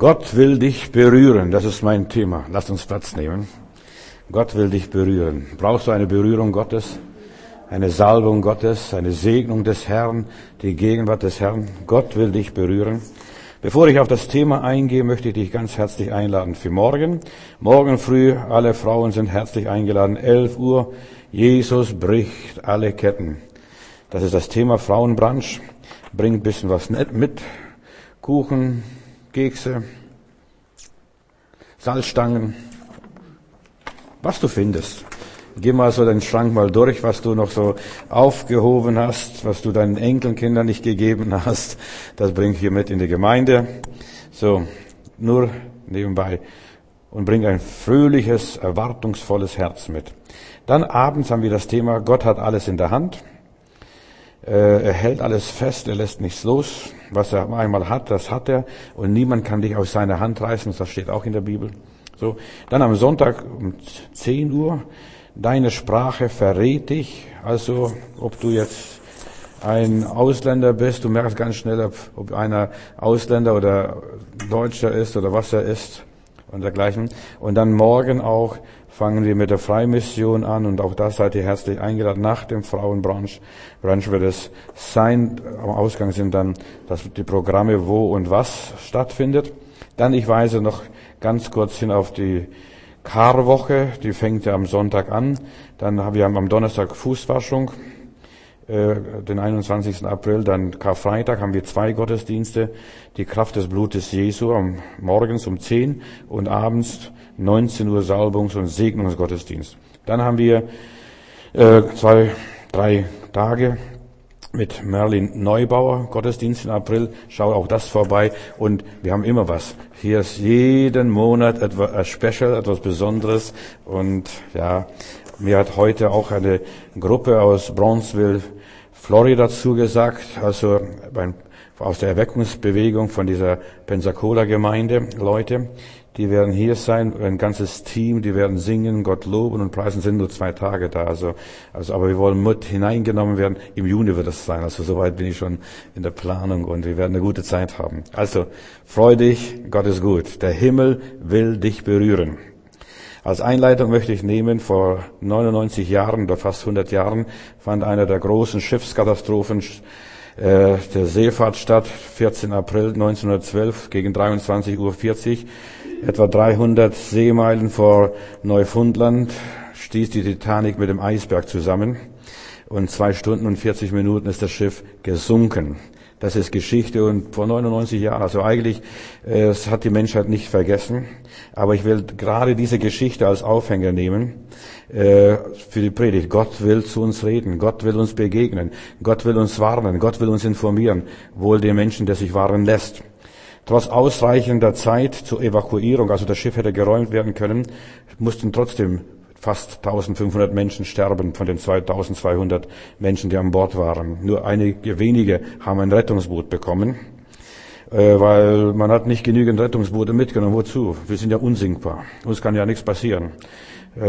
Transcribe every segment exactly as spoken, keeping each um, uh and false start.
Gott will dich berühren, das ist mein Thema. Lass uns Platz nehmen. Gott will dich berühren. Brauchst du eine Berührung Gottes? Eine Salbung Gottes, eine Segnung des Herrn, die Gegenwart des Herrn? Gott will dich berühren. Bevor ich auf das Thema eingehe, möchte ich dich ganz herzlich einladen für morgen. Morgen früh, alle Frauen sind herzlich eingeladen, elf Uhr. Jesus bricht alle Ketten. Das ist das Thema Frauenbrunch. Bringt ein bisschen was nett mit. Kuchen, Kekse, Salzstangen, was du findest. Geh mal so den Schrank mal durch, was du noch so aufgehoben hast, was du deinen Enkelkindern nicht gegeben hast. Das bring hier mit in die Gemeinde. So, nur nebenbei. Und bring ein fröhliches, erwartungsvolles Herz mit. Dann abends haben wir das Thema, Gott hat alles in der Hand. Er hält alles fest, er lässt nichts los. Was er einmal hat, das hat er. Und niemand kann dich aus seiner Hand reißen, das steht auch in der Bibel. So. Dann am Sonntag um zehn Uhr, deine Sprache verrät dich. Also, ob du jetzt ein Ausländer bist, du merkst ganz schnell, ob einer Ausländer oder Deutscher ist oder was er ist und dergleichen. Und dann morgen auch fangen wir mit der Freimission an und auch da seid ihr herzlich eingeladen. Nach dem Frauenbrunch Brunch wird es sein. Am Ausgang sind dann das, die Programme, wo und was stattfindet. Dann, ich weise noch ganz kurz hin auf die Karwoche. Die fängt ja am Sonntag an. Dann haben wir am Donnerstag Fußwaschung, äh, den einundzwanzigsten April. Dann Karfreitag haben wir zwei Gottesdienste. Die Kraft des Blutes Jesu am morgens um zehn und abends neunzehn Uhr Salbungs- und Segnungsgottesdienst. Dann haben wir äh, zwei, drei Tage mit Merlin Neubauer, Gottesdienst im April. Schau auch das vorbei. Und wir haben immer was. Hier ist jeden Monat etwas Special, etwas Besonderes. Und ja, mir hat heute auch eine Gruppe aus Brownsville, Florida zugesagt. Also beim, aus der Erweckungsbewegung von dieser Pensacola-Gemeinde, Leute. Die werden hier sein, ein ganzes Team, die werden singen, Gott loben und preisen, sind nur zwei Tage da. Also, also, aber wir wollen mit hineingenommen werden. Im Juni wird es sein. Also, soweit bin ich schon in der Planung und wir werden eine gute Zeit haben. Also, freu dich, Gott ist gut. Der Himmel will dich berühren. Als Einleitung möchte ich nehmen, vor neunundneunzig Jahren oder fast hundert Jahren fand eine der großen Schiffskatastrophen äh, der Seefahrt statt, vierzehnten April neunzehnhundertzwölf gegen dreiundzwanzig Uhr vierzig. Etwa dreihundert Seemeilen vor Neufundland stieß die Titanic mit dem Eisberg zusammen und zwei Stunden und vierzig Minuten ist das Schiff gesunken. Das ist Geschichte und vor neunundneunzig Jahren, also eigentlich, äh, es hat die Menschheit nicht vergessen, aber ich will gerade diese Geschichte als Aufhänger nehmen äh, für die Predigt. Gott will zu uns reden, Gott will uns begegnen, Gott will uns warnen, Gott will uns informieren, wohl dem Menschen, der sich warnen lässt. Trotz ausreichender Zeit zur Evakuierung, also das Schiff hätte geräumt werden können, mussten trotzdem fast eintausendfünfhundert Menschen sterben von den zweitausendzweihundert Menschen, die an Bord waren. Nur einige wenige haben ein Rettungsboot bekommen, äh, weil man hat nicht genügend Rettungsboote mitgenommen. Wozu? Wir sind ja unsinkbar. Uns kann ja nichts passieren. Äh,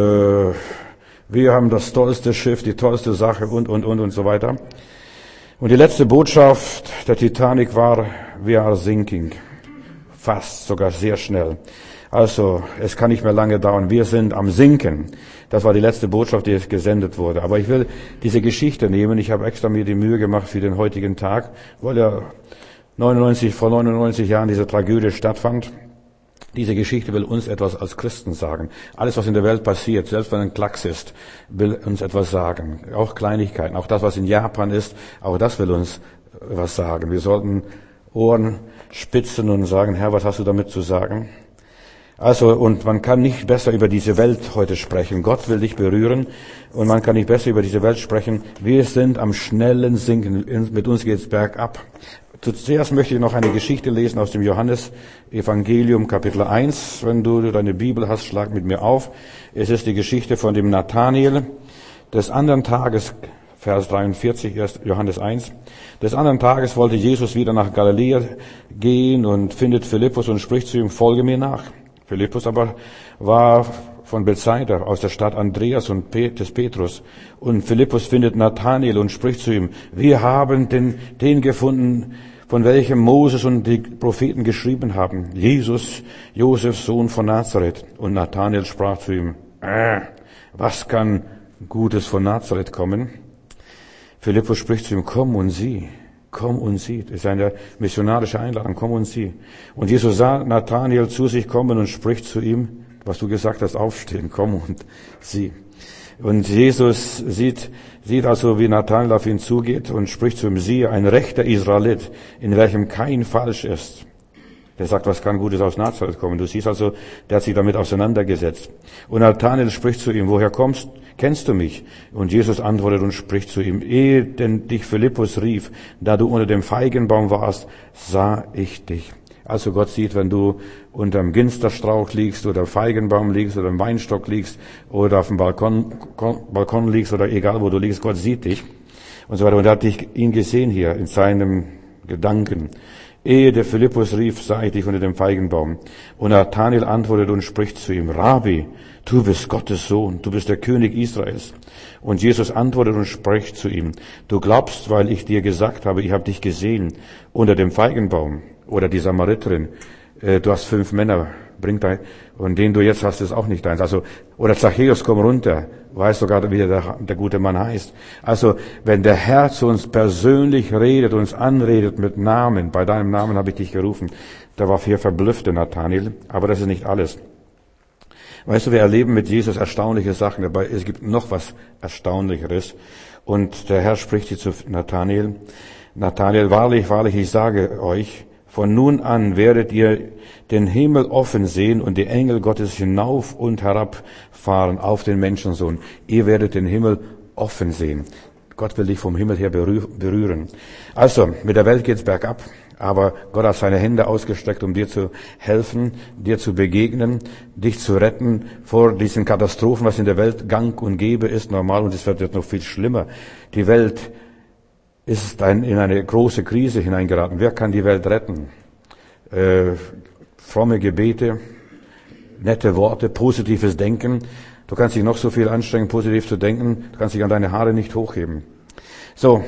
wir haben das tollste Schiff, die tollste Sache und, und, und und so weiter. Und die letzte Botschaft der Titanic war, we are sinking. Fast, sogar sehr schnell. Also, es kann nicht mehr lange dauern. Wir sind am Sinken. Das war die letzte Botschaft, die gesendet wurde. Aber ich will diese Geschichte nehmen. Ich habe extra mir die Mühe gemacht für den heutigen Tag, weil ja neunundneunzig, vor neunundneunzig Jahren diese Tragödie stattfand. Diese Geschichte will uns etwas als Christen sagen. Alles, was in der Welt passiert, selbst wenn ein Klacks ist, will uns etwas sagen. Auch Kleinigkeiten, auch das, was in Japan ist, auch das will uns was sagen. Wir sollten Ohren spitzen und sagen, Herr, was hast du damit zu sagen? Also, und man kann nicht besser über diese Welt heute sprechen. Gott will dich berühren und man kann nicht besser über diese Welt sprechen. Wir sind am schnellen Sinken. Mit uns geht's bergab. Zuerst möchte ich noch eine Geschichte lesen aus dem Johannes-Evangelium, Kapitel eins. Wenn du deine Bibel hast, schlag mit mir auf. Es ist die Geschichte von dem Nathanael. Des anderen Tages, Vers dreiundvierzig, Johannes eins. Des anderen Tages wollte Jesus wieder nach Galiläa gehen und findet Philippus und spricht zu ihm, folge mir nach. Philippus aber war von Bethsaida, aus der Stadt Andreas und des Petrus. Und Philippus findet Nathanael und spricht zu ihm, wir haben den, den gefunden, von welchem Moses und die Propheten geschrieben haben. Jesus, Josefs Sohn von Nazareth. Und Nathanael sprach zu ihm, äh, was kann Gutes von Nazareth kommen? Philippus spricht zu ihm, komm und sieh. Komm und sieh. Das ist eine missionarische Einladung. Komm und sieh. Und Jesus sah Nathanael zu sich kommen und spricht zu ihm, was du gesagt hast, aufstehen, komm und sieh. Und Jesus sieht, sieht also, wie Nathanael auf ihn zugeht und spricht zu ihm, siehe, ein rechter Israelit, in welchem kein Falsch ist. Der sagt, was kann Gutes aus Nazareth kommen? Du siehst also, der hat sich damit auseinandergesetzt. Und Nathanael spricht zu ihm, woher kommst, kennst du mich? Und Jesus antwortet und spricht zu ihm, ehe denn dich Philippus rief, da du unter dem Feigenbaum warst, sah ich dich. Also Gott sieht, wenn du unterm Ginsterstrauch liegst oder Feigenbaum liegst oder im Weinstock liegst oder auf dem Balkon, Balkon liegst oder egal wo du liegst, Gott sieht dich und so weiter. Und er hat dich, ihn gesehen hier in seinem Gedanken. Ehe der Philippus rief, sah ich dich unter dem Feigenbaum. Und Nathanael antwortet und spricht zu ihm, Rabbi, du bist Gottes Sohn, du bist der König Israels. Und Jesus antwortet und spricht zu ihm, du glaubst, weil ich dir gesagt habe, ich habe dich gesehen unter dem Feigenbaum. Oder die Samariterin, äh, du hast fünf Männer, bring dein, und den du jetzt hast, ist auch nicht deins. Also, oder Zachäus, komm runter, weiß sogar, wie der, der gute Mann heißt. Also, wenn der Herr zu uns persönlich redet, uns anredet mit Namen, bei deinem Namen habe ich dich gerufen, da war viel verblüffte Nathanael, aber das ist nicht alles. Weißt du, wir erleben mit Jesus erstaunliche Sachen, dabei es gibt noch was Erstaunlicheres. Und der Herr spricht hier zu Nathanael, Nathanael, wahrlich, wahrlich, ich sage euch, von nun an werdet ihr den Himmel offen sehen und die Engel Gottes hinauf und herabfahren auf den Menschensohn. Ihr werdet den Himmel offen sehen. Gott will dich vom Himmel her berühren. Also, mit der Welt geht's bergab, aber Gott hat seine Hände ausgestreckt, um dir zu helfen, dir zu begegnen, dich zu retten vor diesen Katastrophen, was in der Welt gang und gäbe ist, normal, und es wird jetzt noch viel schlimmer. Die Welt ist ein, in eine große Krise hineingeraten. Wer kann die Welt retten? Äh, fromme Gebete, nette Worte, positives Denken. Du kannst dich noch so viel anstrengen, positiv zu denken. Du kannst dich an deine Haare nicht hochheben. So,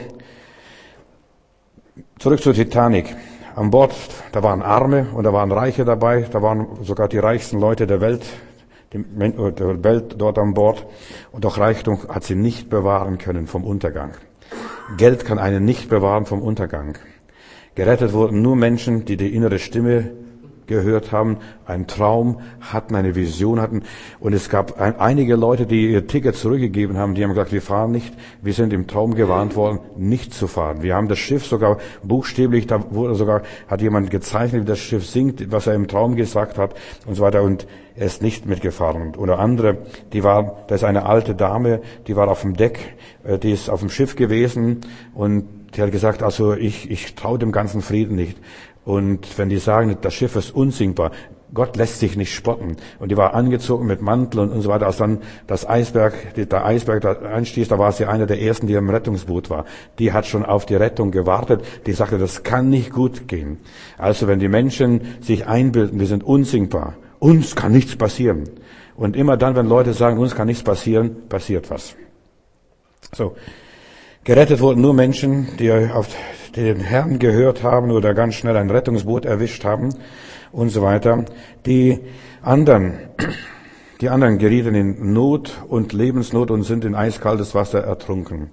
zurück zur Titanic. An Bord, da waren Arme und da waren Reiche dabei. Da waren sogar die reichsten Leute der Welt, die, der Welt dort an Bord. Und auch Reichtum hat sie nicht bewahren können vom Untergang. Geld kann einen nicht bewahren vom Untergang. Gerettet wurden nur Menschen, die die innere Stimme gehört haben, einen Traum hatten, eine Vision hatten. Und es gab ein, einige Leute, die ihr Ticket zurückgegeben haben, die haben gesagt, wir fahren nicht. Wir sind im Traum gewarnt worden, nicht zu fahren. Wir haben das Schiff sogar buchstäblich, da wurde sogar, hat jemand gezeichnet, wie das Schiff sinkt, was er im Traum gesagt hat und so weiter. Und er ist nicht mitgefahren. Oder andere, die war, da ist eine alte Dame, die war auf dem Deck, die ist auf dem Schiff gewesen und die hat gesagt, also ich, ich traue dem ganzen Frieden nicht. Und wenn die sagen, das Schiff ist unsinkbar, Gott lässt sich nicht spotten. Und die war angezogen mit Mantel und, und so weiter. Als dann das Eisberg, der Eisberg da einstieß, da war sie eine der ersten, die im Rettungsboot war. Die hat schon auf die Rettung gewartet. Die sagte, das kann nicht gut gehen. Also wenn die Menschen sich einbilden, wir sind unsinkbar, uns kann nichts passieren. Und immer dann, wenn Leute sagen, uns kann nichts passieren, passiert was. So. Gerettet wurden nur Menschen, die auf den Herrn gehört haben oder ganz schnell ein Rettungsboot erwischt haben und so weiter. Die anderen, die anderen gerieten in Not und Lebensnot und sind in eiskaltes Wasser ertrunken.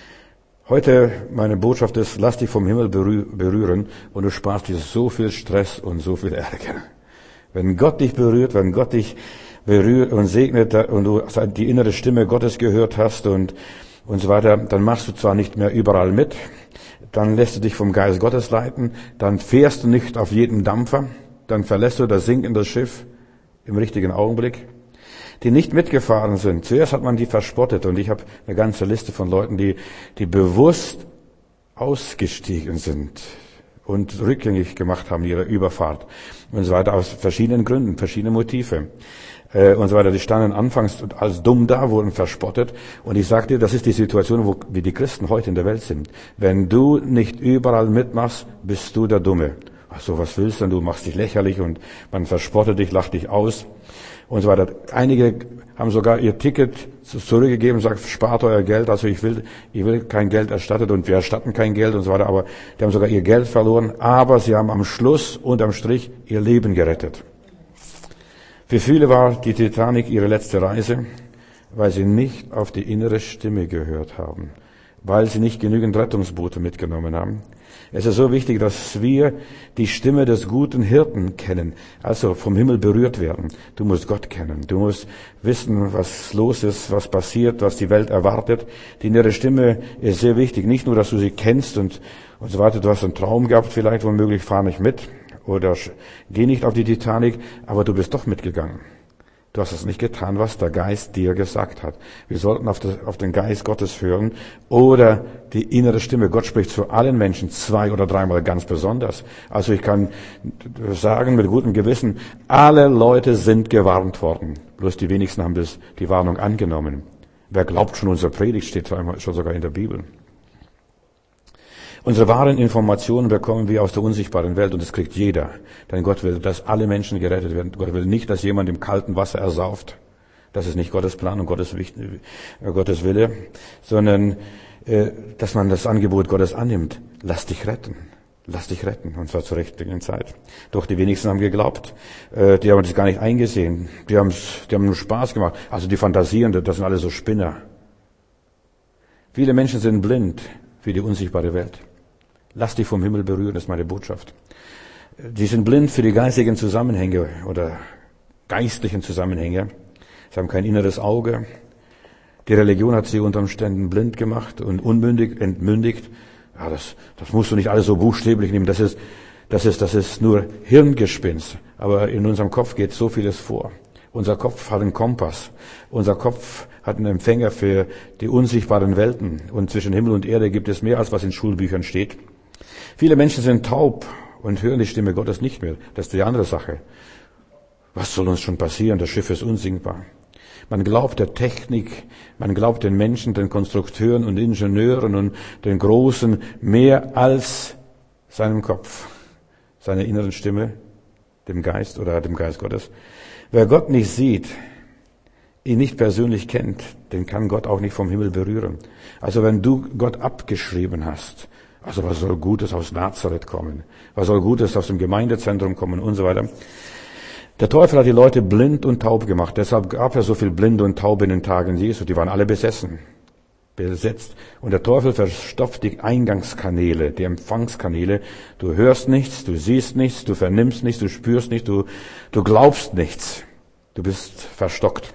Heute, meine Botschaft ist, lass dich vom Himmel berühren und du sparst dir so viel Stress und so viel Ärger. Wenn Gott dich berührt, wenn Gott dich berührt und segnet und du die innere Stimme Gottes gehört hast und und so weiter, dann machst du zwar nicht mehr überall mit, dann lässt du dich vom Geist Gottes leiten, dann fährst du nicht auf jeden Dampfer, dann verlässt du das sinkende Schiff im richtigen Augenblick. Die nicht mitgefahren sind, zuerst hat man die verspottet und ich habe eine ganze Liste von Leuten, die, die bewusst ausgestiegen sind und rückgängig gemacht haben ihre Überfahrt und so weiter aus verschiedenen Gründen, verschiedene Motive. Und so weiter. Die standen anfangs als dumm da, wurden verspottet. Und ich sage dir, das ist die Situation, wo wie die Christen heute in der Welt sind. Wenn du nicht überall mitmachst, bist du der Dumme. ach so, was willst du denn? Du machst dich lächerlich und man verspottet dich, lacht dich aus und so weiter. Einige haben sogar ihr Ticket zurückgegeben und sagt, spart euer Geld, also ich will, ich will kein Geld erstattet und wir erstatten kein Geld und so weiter, aber die haben sogar ihr Geld verloren, aber sie haben am Schluss unterm Strich ihr Leben gerettet. Für viele war die Titanic ihre letzte Reise, weil sie nicht auf die innere Stimme gehört haben, weil sie nicht genügend Rettungsboote mitgenommen haben. Es ist so wichtig, dass wir die Stimme des guten Hirten kennen, also vom Himmel berührt werden. Du musst Gott kennen, du musst wissen, was los ist, was passiert, was die Welt erwartet. Die innere Stimme ist sehr wichtig, nicht nur, dass du sie kennst und, und so weiter. Du hast einen Traum gehabt, vielleicht womöglich, fahr nicht mit oder geh nicht auf die Titanic, aber du bist doch mitgegangen. Du hast es nicht getan, was der Geist dir gesagt hat. Wir sollten auf, das, auf den Geist Gottes hören oder die innere Stimme. Gott spricht zu allen Menschen zwei oder dreimal ganz besonders. Also ich kann sagen mit gutem Gewissen, alle Leute sind gewarnt worden. Bloß die wenigsten haben das, die Warnung angenommen. Wer glaubt schon, unsere Predigt steht schon sogar in der Bibel. Unsere wahren Informationen bekommen wir aus der unsichtbaren Welt und das kriegt jeder. Denn Gott will, dass alle Menschen gerettet werden. Gott will nicht, dass jemand im kalten Wasser ersauft. Das ist nicht Gottes Plan und Gottes, Gottes Wille, sondern äh, dass man das Angebot Gottes annimmt. Lass dich retten. Lass dich retten, und zwar zur richtigen Zeit. Doch die wenigsten haben geglaubt. Äh, die haben das gar nicht eingesehen. Die haben, die haben nur Spaß gemacht. Also die Fantasierenden, das sind alle so Spinner. Viele Menschen sind blind für die unsichtbare Welt. Lass dich vom Himmel berühren, das ist meine Botschaft. Die sind blind für die geistigen Zusammenhänge oder geistlichen Zusammenhänge. Sie haben kein inneres Auge. Die Religion hat sie unter Umständen blind gemacht und unmündig, entmündigt. Ja, das, das musst du nicht alles so buchstäblich nehmen. Das ist, das ist, das ist nur Hirngespinst. Aber in unserem Kopf geht so vieles vor. Unser Kopf hat einen Kompass. Unser Kopf hat einen Empfänger für die unsichtbaren Welten. Und zwischen Himmel und Erde gibt es mehr, als was in Schulbüchern steht. Viele Menschen sind taub und hören die Stimme Gottes nicht mehr. Das ist die andere Sache. Was soll uns schon passieren? Das Schiff ist unsinkbar. Man glaubt der Technik, man glaubt den Menschen, den Konstrukteuren und Ingenieuren und den Großen mehr als seinem Kopf, seiner inneren Stimme, dem Geist oder dem Geist Gottes. Wer Gott nicht sieht, ihn nicht persönlich kennt, den kann Gott auch nicht vom Himmel berühren. Also wenn du Gott abgeschrieben hast, also was soll Gutes aus Nazareth kommen? Was soll Gutes aus dem Gemeindezentrum kommen und so weiter? Der Teufel hat die Leute blind und taub gemacht. Deshalb gab es so viel Blinde und Taube in den Tagen Jesu. Die waren alle besessen, besetzt. Und der Teufel verstopft die Eingangskanäle, die Empfangskanäle. Du hörst nichts, du siehst nichts, du vernimmst nichts, du spürst nichts, du, du glaubst nichts. Du bist verstockt.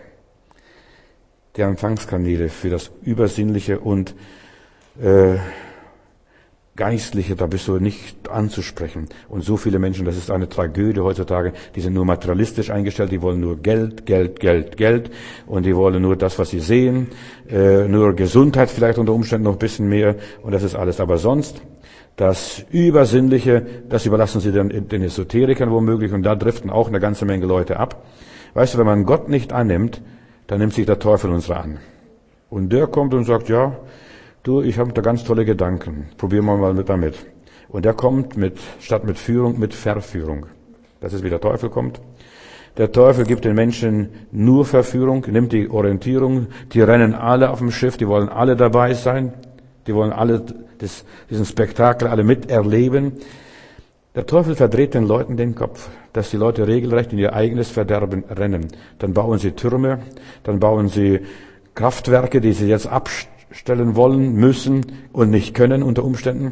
Die Empfangskanäle für das Übersinnliche und äh, Geistliche, da bist du nicht anzusprechen. Und so viele Menschen, das ist eine Tragödie heutzutage, die sind nur materialistisch eingestellt, die wollen nur Geld, Geld, Geld, Geld und die wollen nur das, was sie sehen, äh, nur Gesundheit vielleicht unter Umständen noch ein bisschen mehr und das ist alles. Aber sonst, das Übersinnliche, das überlassen sie dann den Esoterikern womöglich und da driften auch eine ganze Menge Leute ab. Weißt du, wenn man Gott nicht annimmt, dann nimmt sich der Teufel unsere an. Und der kommt und sagt, ja, du, ich habe da ganz tolle Gedanken. Probieren wir mal mit damit. Und der kommt mit, statt mit Führung, mit Verführung. Das ist, wie der Teufel kommt. Der Teufel gibt den Menschen nur Verführung, nimmt die Orientierung. Die rennen alle auf dem Schiff, die wollen alle dabei sein. Die wollen alle das, diesen Spektakel alle miterleben. Der Teufel verdreht den Leuten den Kopf, dass die Leute regelrecht in ihr eigenes Verderben rennen. Dann bauen sie Türme, dann bauen sie Kraftwerke, die sie jetzt abstellen. stellen wollen, müssen und nicht können unter Umständen.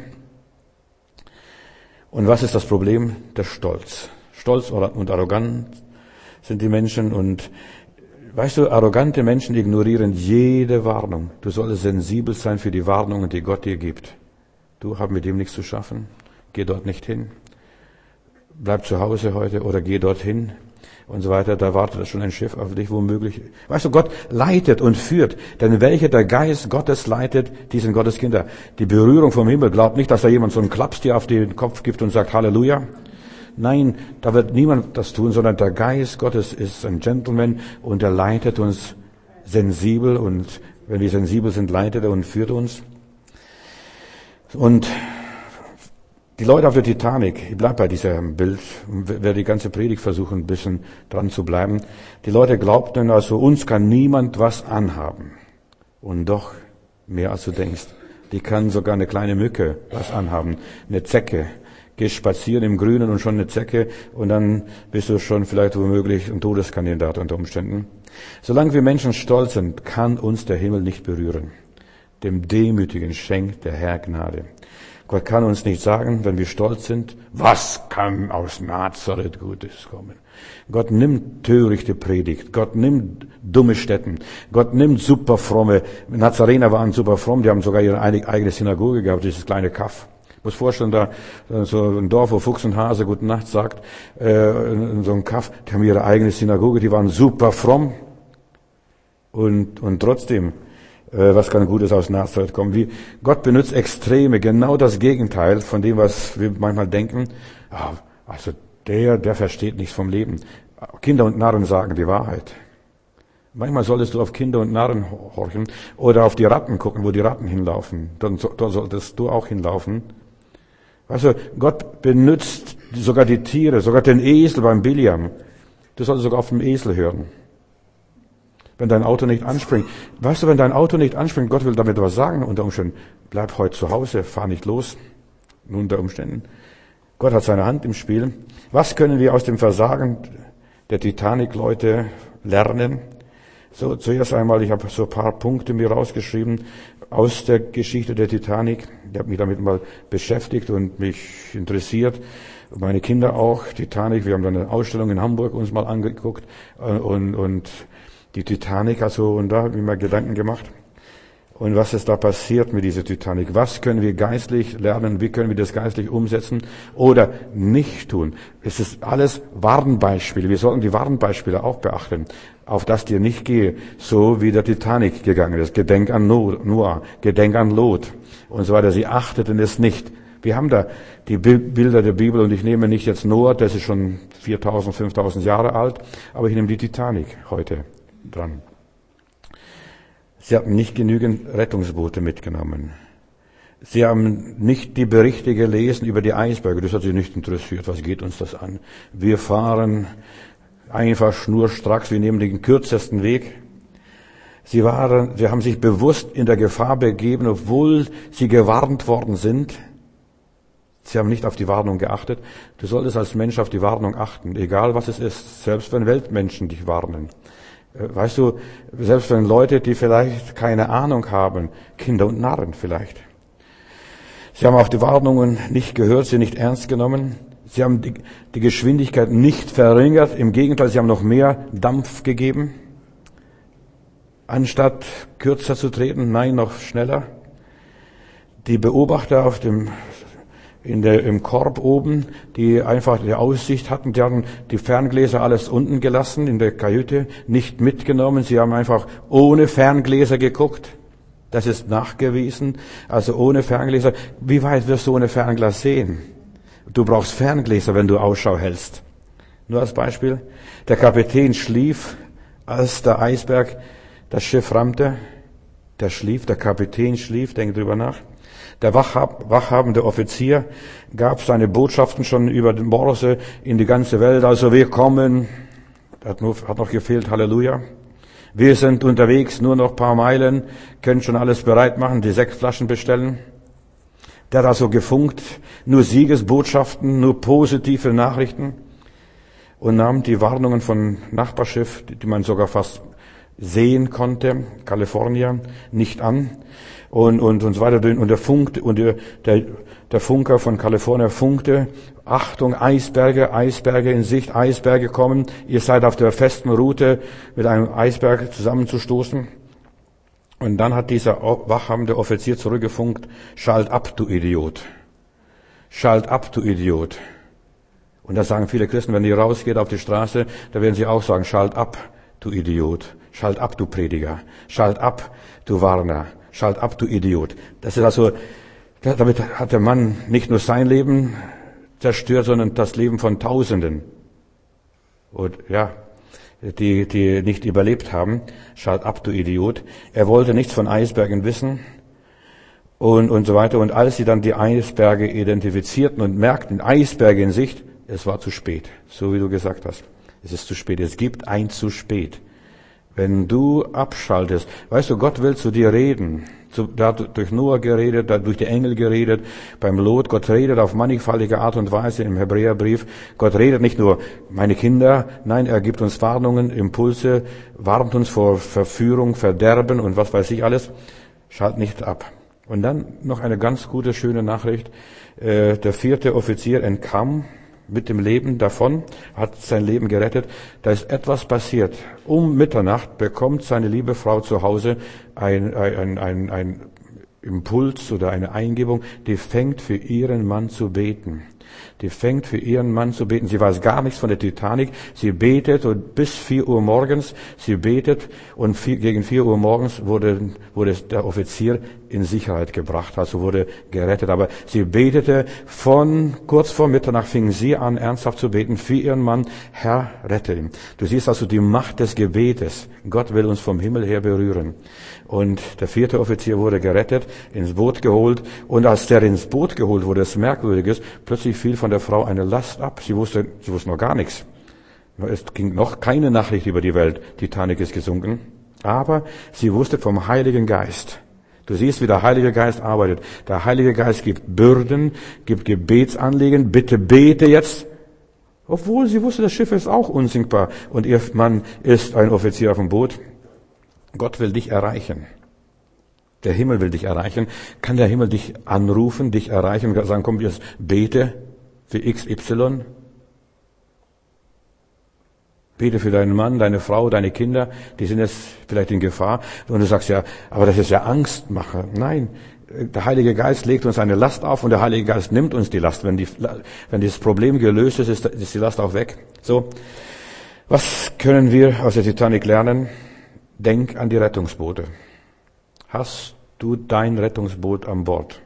Und was ist das Problem? Der Stolz. Stolz und arrogant sind die Menschen und weißt du, arrogante Menschen ignorieren jede Warnung. Du solltest sensibel sein für die Warnungen, die Gott dir gibt. Du hast mit dem nichts zu schaffen. Geh dort nicht hin. Bleib zu Hause heute oder geh dorthin. Und so weiter, da wartet schon ein Schiff auf dich, womöglich. Weißt du, Gott leitet und führt. Denn welcher der Geist Gottes leitet, die sind Gottes Kinder. Die Berührung vom Himmel, glaubt nicht, dass da jemand so einen Klaps dir auf den Kopf gibt und sagt Halleluja. Nein, da wird niemand das tun, sondern der Geist Gottes ist ein Gentleman und er leitet uns sensibel und wenn wir sensibel sind, leitet er und führt uns. Und Die Leute auf der Titanic, ich bleib bei diesem Bild und werde die ganze Predigt versuchen, ein bisschen dran zu bleiben. Die Leute glaubten also, uns kann niemand was anhaben. Und doch, mehr als du denkst, die kann sogar eine kleine Mücke was anhaben, eine Zecke. Gehst spazieren im Grünen und schon eine Zecke und dann bist du schon vielleicht womöglich ein Todeskandidat unter Umständen. Solange wir Menschen stolz sind, kann uns der Himmel nicht berühren. Dem Demütigen schenkt der Herr Gnade. Gott kann uns nicht sagen, wenn wir stolz sind, was kann aus Nazareth Gutes kommen. Gott nimmt törichte Predigt, Gott nimmt dumme Stätten, Gott nimmt superfromme, Nazarener waren super fromm, die haben sogar ihre eigene Synagoge gehabt, dieses kleine Kaff. Ich muss vorstellen, da so ein Dorf, wo Fuchs und Hase Gute Nacht sagt, äh, so ein Kaff, die haben ihre eigene Synagoge, die waren super fromm und, und trotzdem, was kann Gutes aus Nazareth kommen? Wie Gott benutzt Extreme, genau das Gegenteil von dem, was wir manchmal denken. Also der, der versteht nichts vom Leben. Kinder und Narren sagen die Wahrheit. Manchmal solltest du auf Kinder und Narren horchen oder auf die Ratten gucken, wo die Ratten hinlaufen. Dort solltest du auch hinlaufen. Also Gott benutzt sogar die Tiere, sogar den Esel beim Biliam. Du solltest sogar auf den Esel hören. Wenn dein Auto nicht anspringt. Weißt du, wenn dein Auto nicht anspringt, Gott will damit was sagen unter Umständen. Bleib heute zu Hause, fahr nicht los. Unter Umständen. Gott hat seine Hand im Spiel. Was können wir aus dem Versagen der Titanic-Leute lernen? So, zuerst einmal, ich habe so ein paar Punkte mir rausgeschrieben aus der Geschichte der Titanic. Ich habe mich damit mal beschäftigt und mich interessiert. Meine Kinder auch. Titanic, wir haben dann eine Ausstellung in Hamburg uns mal angeguckt und, und die Titanic, also, und da habe ich mir Gedanken gemacht. Und was ist da passiert mit dieser Titanic? Was können wir geistlich lernen? Wie können wir das geistlich umsetzen oder nicht tun? Es ist alles Warnbeispiele. Wir sollten die Warnbeispiele auch beachten. Auf das dir nicht gehe, so wie der Titanic gegangen ist. Gedenk an Noah, gedenk an Lot und so weiter. Sie achteten es nicht. Wir haben da die Bilder der Bibel und ich nehme nicht jetzt Noah, das ist schon viertausend, fünftausend Jahre alt, aber ich nehme die Titanic heute dran. Sie hatten nicht genügend Rettungsboote mitgenommen. Sie haben nicht die Berichte gelesen über die Eisberge. Das hat sie nicht interessiert. Was geht uns das an? Wir fahren einfach schnurstracks. Wir nehmen den kürzesten Weg. Sie waren, sie haben sich bewusst in der Gefahr begeben, obwohl sie gewarnt worden sind. Sie haben nicht auf die Warnung geachtet. Du solltest als Mensch auf die Warnung achten, egal was es ist, selbst wenn Weltmenschen dich warnen. Weißt du, selbst wenn Leute, die vielleicht keine Ahnung haben, Kinder und Narren vielleicht. Sie haben auf die Warnungen nicht gehört, sie nicht ernst genommen. Sie haben die, die Geschwindigkeit nicht verringert. Im Gegenteil, sie haben noch mehr Dampf gegeben. Anstatt kürzer zu treten, nein, noch schneller. Die Beobachter auf dem in der, im Korb oben, die einfach die Aussicht hatten, die haben die Ferngläser alles unten gelassen, in der Kajüte, nicht mitgenommen. Sie haben einfach ohne Ferngläser geguckt. Das ist nachgewiesen. Also ohne Ferngläser. Wie weit wirst du ohne Fernglas sehen? Du brauchst Ferngläser, wenn du Ausschau hältst. Nur als Beispiel. Der Kapitän schlief, als der Eisberg das Schiff rammte. Der schlief, der Kapitän schlief, denk drüber nach. Der wachhabende Offizier gab seine Botschaften schon über den Morse in die ganze Welt. Also wir kommen, hat, nur, hat noch gefehlt, Halleluja. Wir sind unterwegs, nur noch ein paar Meilen, können schon alles bereit machen, die Sektflaschen bestellen. Der hat also gefunkt, nur Siegesbotschaften, nur positive Nachrichten und nahm die Warnungen von Nachbarschiff, die man sogar fast sehen konnte, Kalifornien, nicht an. Und, und, und so weiter. Und der Funk, und der, der, der Funker von Kalifornien funkte, Achtung, Eisberge, Eisberge in Sicht, Eisberge kommen. Ihr seid auf der festen Route, mit einem Eisberg zusammenzustoßen. Und dann hat dieser wachhabende Offizier zurückgefunkt, schalt ab, du Idiot. Schalt ab, du Idiot. Und das sagen viele Christen, wenn ihr rausgeht auf die Straße, da werden sie auch sagen, schalt ab, du Idiot. Schalt ab, du Prediger. Schalt ab, du Warner. Schalt ab, du Idiot. Das ist also, damit hat der Mann nicht nur sein Leben zerstört, sondern das Leben von Tausenden. Und ja, die, die nicht überlebt haben. Schalt ab, du Idiot. Er wollte nichts von Eisbergen wissen. und, und so weiter. Und als sie dann die Eisberge identifizierten und merkten, Eisberge in Sicht, es war zu spät, so wie du gesagt hast. Es ist zu spät. Es gibt ein zu spät. Wenn du abschaltest, weißt du, Gott will zu dir reden. Da hat durch Noah geredet, da hat durch die Engel geredet, beim Lot. Gott redet auf mannigfaltige Art und Weise im Hebräerbrief. Gott redet nicht nur, meine Kinder, nein, er gibt uns Warnungen, Impulse, warnt uns vor Verführung, Verderben und was weiß ich alles. Schalt nicht ab. Und dann noch eine ganz gute, schöne Nachricht. Der vierte Offizier entkam mit dem Leben davon, hat sein Leben gerettet. Da ist etwas passiert. Um Mitternacht bekommt seine liebe Frau zu Hause ein, ein, ein, ein Impuls oder eine Eingebung, die fängt für ihren Mann zu beten. Die fängt für ihren Mann zu beten. Sie weiß gar nichts von der Titanic. Sie betet und bis vier Uhr morgens, sie betet und vier, gegen vier Uhr morgens wurde, wurde der Offizier in Sicherheit gebracht, also wurde gerettet. Aber sie betete von kurz vor Mitternacht, fing sie an, ernsthaft zu beten für ihren Mann. Herr, rette ihn. Du siehst also die Macht des Gebetes. Gott will uns vom Himmel her berühren. Und der vierte Offizier wurde gerettet, ins Boot geholt. Und als der ins Boot geholt wurde, das Merkwürdige ist, plötzlich fiel von der Frau eine Last ab. Sie wusste, sie wusste noch gar nichts. Es ging noch keine Nachricht über die Welt. Titanic ist gesunken. Aber sie wusste vom Heiligen Geist. Du siehst, wie der Heilige Geist arbeitet. Der Heilige Geist gibt Bürden, gibt Gebetsanliegen. Bitte bete jetzt. Obwohl sie wusste, das Schiff ist auch unsinkbar. Und ihr Mann ist ein Offizier auf dem Boot. Gott will dich erreichen. Der Himmel will dich erreichen. Kann der Himmel dich anrufen, dich erreichen und sagen, komm, jetzt bete für X Y. Bete für deinen Mann, deine Frau, deine Kinder, die sind jetzt vielleicht in Gefahr. Und du sagst ja, aber das ist ja Angstmacher. Nein, der Heilige Geist legt uns eine Last auf und der Heilige Geist nimmt uns die Last. Wenn, die, wenn dieses Problem gelöst ist, ist, ist die Last auch weg. So, was können wir aus der Titanic lernen? Denk an die Rettungsboote. Hast du dein Rettungsboot an Bord?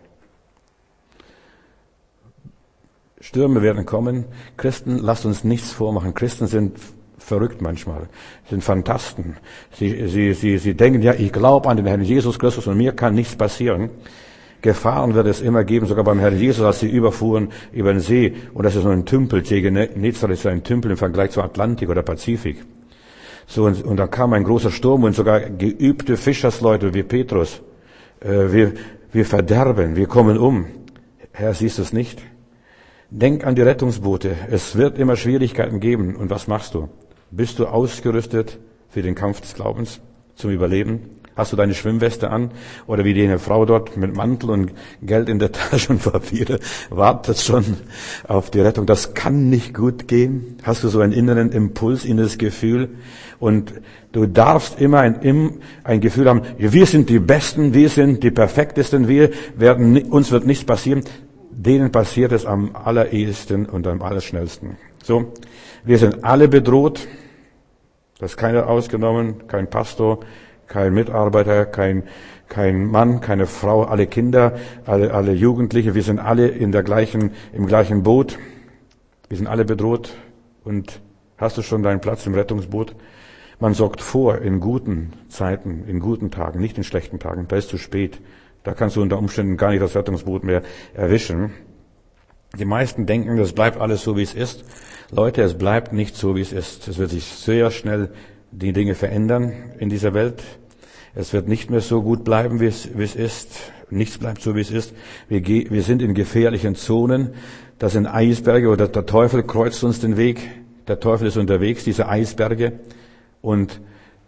Stürme werden kommen. Christen, lasst uns nichts vormachen. Christen sind verrückt manchmal, sind Phantasten. Sie, sie, sie, sie denken, ja, ich glaube an den Herrn Jesus Christus und mir kann nichts passieren. Gefahren wird es immer geben, sogar beim Herrn Jesus, als sie überfuhren über den See. Und das ist nur ein Tümpel. Genezareth ist ein Tümpel im Vergleich zum Atlantik oder Pazifik. So, und, und dann kam ein großer Sturm und sogar geübte Fischersleute wie Petrus. Äh, wir, wir verderben, wir kommen um. Herr, siehst du es nicht? Denk an die Rettungsboote. Es wird immer Schwierigkeiten geben. Und was machst du? Bist du ausgerüstet für den Kampf des Glaubens, zum Überleben? Hast du deine Schwimmweste an? Oder wie die Frau dort mit Mantel und Geld in der Tasche und Papiere wartet schon auf die Rettung. Das kann nicht gut gehen. Hast du so einen inneren Impuls, inneres Gefühl? Und du darfst immer ein, ein Gefühl haben, wir sind die Besten, wir sind die Perfektesten, wir werden, uns wird nichts passieren. Denen passiert es am allerehesten und am allerschnellsten. So, wir sind alle bedroht. Das ist keiner ausgenommen, kein Pastor, kein Mitarbeiter, kein, kein Mann, keine Frau, alle Kinder, alle, alle Jugendliche. Wir sind alle in der gleichen, im gleichen Boot. Wir sind alle bedroht. Und hast du schon deinen Platz im Rettungsboot? Man sorgt vor in guten Zeiten, in guten Tagen, nicht in schlechten Tagen. Da ist zu spät. Da kannst du unter Umständen gar nicht das Rettungsboot mehr erwischen. Die meisten denken, das bleibt alles so, wie es ist. Leute, es bleibt nicht so, wie es ist. Es wird sich sehr schnell die Dinge verändern in dieser Welt. Es wird nicht mehr so gut bleiben, wie es, wie es ist. Nichts bleibt so, wie es ist. Wir, ge- wir sind in gefährlichen Zonen. Das sind Eisberge oder der Teufel kreuzt uns den Weg. Der Teufel ist unterwegs, diese Eisberge. Und